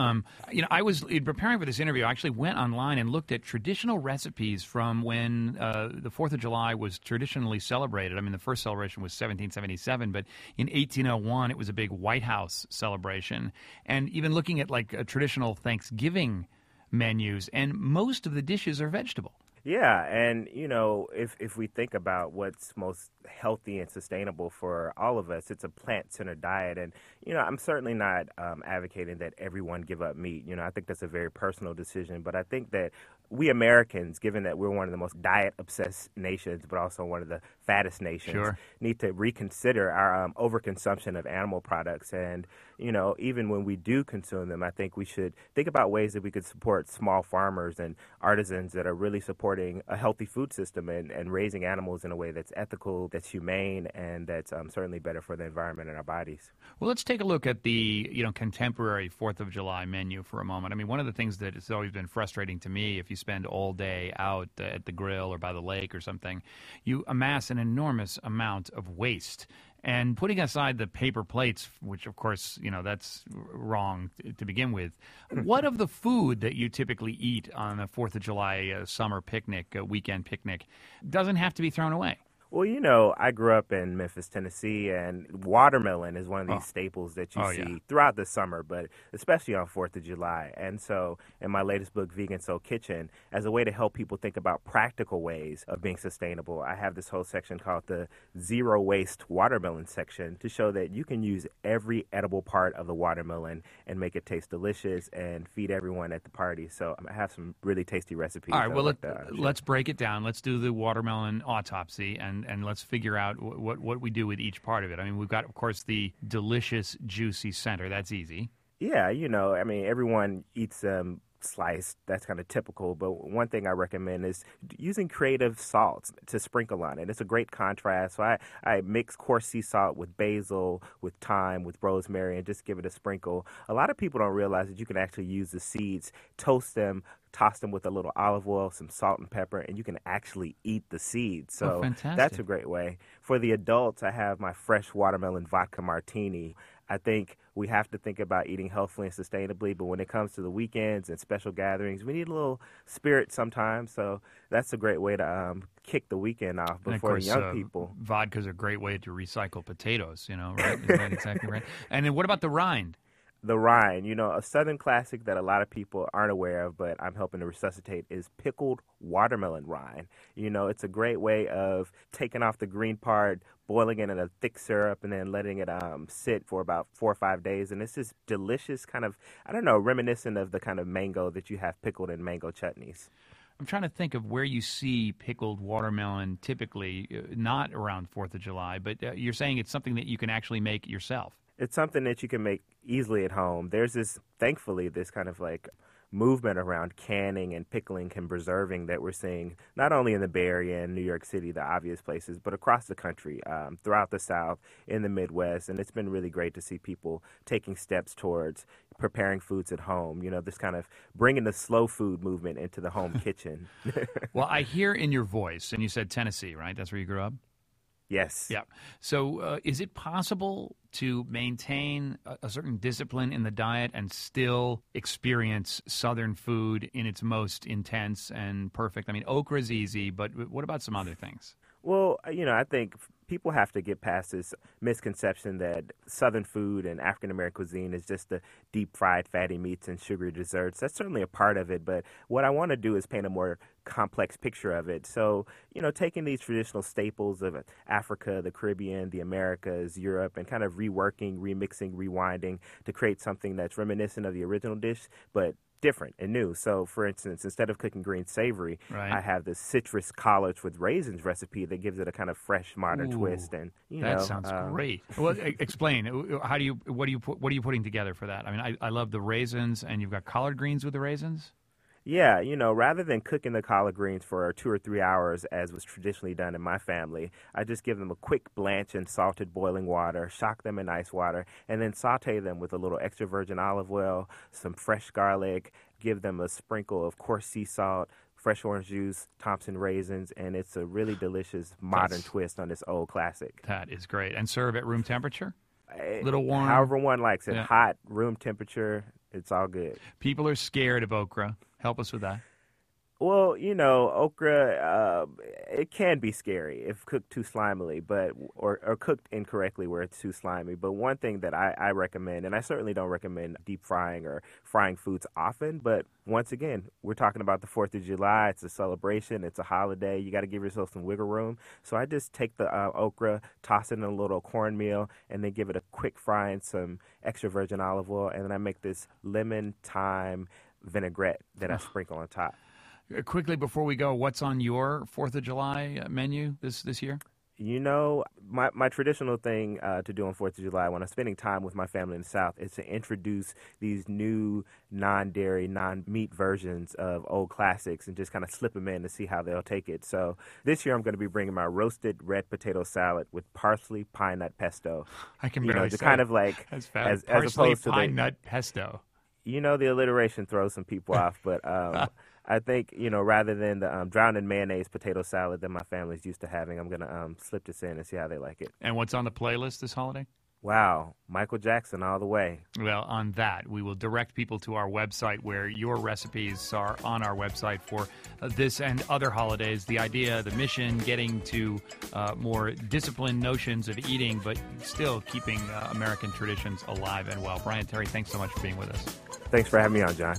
I was in preparing for this interview, I actually went online and looked at traditional recipes from when the 4th of July was traditionally celebrated. I mean, the first celebration was 1777, but in 1801, it was a big White House celebration. And even looking at like a traditional Thanksgiving menus, and most of the dishes are vegetable.
Yeah, and if we think about what's most healthy and sustainable for all of us, it's a plant-centered diet. And I'm certainly not advocating that everyone give up meat. I think that's a very personal decision. But I think that we Americans, given that we're one of the most diet-obsessed nations, but also one of the fattest nations, need to reconsider our overconsumption of animal products. And even when we do consume them, I think we should think about ways that we could support small farmers and artisans that are really supporting a healthy food system and raising animals in a way that's ethical, that's humane, and that's certainly better for the environment and our bodies.
Well, let's take a look at the contemporary 4th of July menu for a moment. I mean, one of the things that has always been frustrating to me, if you spend all day out at the grill or by the lake or something, you amass an enormous amount of waste. And putting aside the paper plates, which, of course, that's wrong to begin with, what of the food that you typically eat on a 4th of July summer picnic, weekend picnic, doesn't have to be thrown away?
Well, I grew up in Memphis, Tennessee, and watermelon is one of these staples that you see throughout the summer, but especially on 4th of July. And so in my latest book, Vegan Soul Kitchen, as a way to help people think about practical ways of being sustainable, I have this whole section called the Zero Waste Watermelon section to show that you can use every edible part of the watermelon and make it taste delicious and feed everyone at the party. So I have some really tasty recipes.
All right, well, let's break it down. Let's do the watermelon autopsy and let's figure out what we do with each part of it. I mean, we've got, of course, the delicious, juicy center. That's easy.
Yeah, everyone eats them sliced. That's kind of typical. But one thing I recommend is using creative salts to sprinkle on it. It's a great contrast. So I mix coarse sea salt with basil, with thyme, with rosemary, and just give it a sprinkle. A lot of people don't realize that you can actually use the seeds, toast them, toss them with a little olive oil, some salt and pepper, and you can actually eat the seeds. So that's a great way. For the adults, I have my fresh watermelon vodka martini. I think we have to think about eating healthfully and sustainably, but when it comes to the weekends and special gatherings, we need a little spirit sometimes. So that's a great way to kick the weekend off before the young people.
Vodka's a great way to recycle potatoes, right? Is that exactly right? And then what about the rind?
The rind, a Southern classic that a lot of people aren't aware of, but I'm helping to resuscitate, is pickled watermelon rind. It's a great way of taking off the green part, boiling it in a thick syrup, and then letting it sit for about 4 or 5 days. And it's this delicious kind of, reminiscent of the kind of mango that you have pickled in mango chutneys.
I'm trying to think of where you see pickled watermelon typically, not around 4th of July, but you're saying it's something that you can actually make yourself.
It's something that you can make easily at home. There's thankfully, this kind of like movement around canning and pickling and preserving that we're seeing not only in the Bay Area and New York City, the obvious places, but across the country, throughout the South, in the Midwest. And it's been really great to see people taking steps towards preparing foods at home, this kind of bringing the slow food movement into the home kitchen.
Well, I hear in your voice, and you said Tennessee, right? That's where you grew up?
Yes.
Yeah. So is it possible to maintain a certain discipline in the diet and still experience Southern food in its most intense and perfect? I mean, okra is easy, but what about some other things?
Well, I think people have to get past this misconception that Southern food and African-American cuisine is just the deep-fried fatty meats and sugary desserts. That's certainly a part of it, but what I want to do is paint a more complex picture of it. So, taking these traditional staples of Africa, the Caribbean, the Americas, Europe, and kind of reworking, remixing, rewinding to create something that's reminiscent of the original dish, but different and new. So, for instance, instead of cooking green savory, I have this citrus collards with raisins recipe that gives it a kind of fresh, modern twist. And
that sounds great. Well, explain. What are you putting together for that? I mean, I love the raisins, and you've got collard greens with the raisins.
Yeah, rather than cooking the collard greens for 2 or 3 hours, as was traditionally done in my family, I just give them a quick blanch in salted boiling water, shock them in ice water, and then saute them with a little extra virgin olive oil, some fresh garlic, give them a sprinkle of coarse sea salt, fresh orange juice, Thompson raisins, and it's a really delicious modern twist on this old classic.
That is great. And serve at room temperature? A little warm?
However one likes it.
Yeah.
Hot, room temperature, it's all good.
People are scared of okra. Help us with that.
Well, okra, it can be scary if cooked too slimily, or cooked incorrectly where it's too slimy. But one thing that I recommend, and I certainly don't recommend deep frying or frying foods often, but once again, we're talking about the 4th of July. It's a celebration. It's a holiday. You got to give yourself some wiggle room. So I just take the okra, toss it in a little cornmeal, and then give it a quick fry in some extra virgin olive oil, and then I make this lemon thyme vinaigrette that I sprinkle on top.
Quickly before we go, what's on your 4th of July menu this year?
My traditional thing to do on 4th of July when I'm spending time with my family in the South is to introduce these new non-dairy, non-meat versions of old classics and just kind of slip them in to see how they'll take it. So this year I'm going to be bringing my roasted red potato salad with parsley pine nut pesto.
I can barely say
kind of like
as
opposed to
pine nut pesto.
The alliteration throws some people off, but I think, rather than the drowned in mayonnaise potato salad that my family's used to having, I'm going to slip this in and see how they like it.
And what's on the playlist this holiday?
Wow, Michael Jackson all the way.
Well, on that, we will direct people to our website where your recipes are on our website for this and other holidays. The idea, the mission, getting to more disciplined notions of eating, but still keeping American traditions alive and well. Brian Terry, thanks so much for being with us.
Thanks for having me on, John.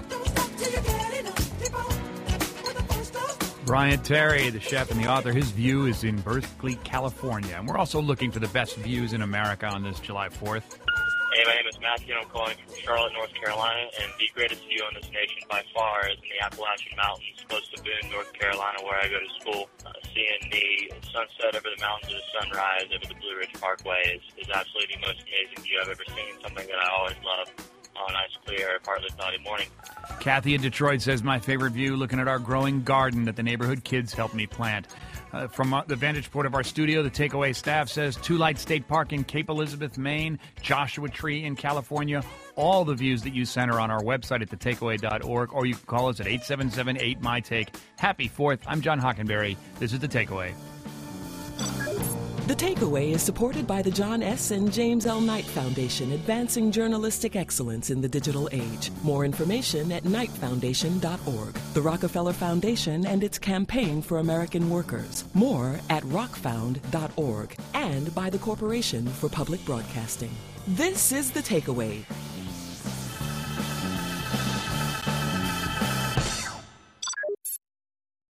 Brian Terry, the chef and the author, his view is in Berkeley, California. And we're also looking for the best views in America on this July 4th.
Hey, my name is Matthew, and I'm calling from Charlotte, North Carolina. And the greatest view in this nation by far is in the Appalachian Mountains, close to Boone, North Carolina, where I go to school. Seeing the sunset over the mountains or the sunrise over the Blue Ridge Parkway is absolutely the most amazing view I've ever seen, something that I always love on a nice, clear, partly cloudy morning.
Kathy in Detroit says, my favorite view, looking at our growing garden that the neighborhood kids helped me plant. From the vantage point of our studio, the Takeaway staff says Two Light State Park in Cape Elizabeth, Maine, Joshua Tree in California. All the views that you send are on our website at thetakeaway.org, or you can call us at 877-8-MY-TAKE. Happy 4th. I'm John Hockenberry. This is The Takeaway.
The Takeaway is supported by the John S. and James L. Knight Foundation, advancing journalistic excellence in the digital age. More information at knightfoundation.org. The Rockefeller Foundation and its campaign for American workers. More at rockfound.org. And by the Corporation for Public Broadcasting. This is The Takeaway.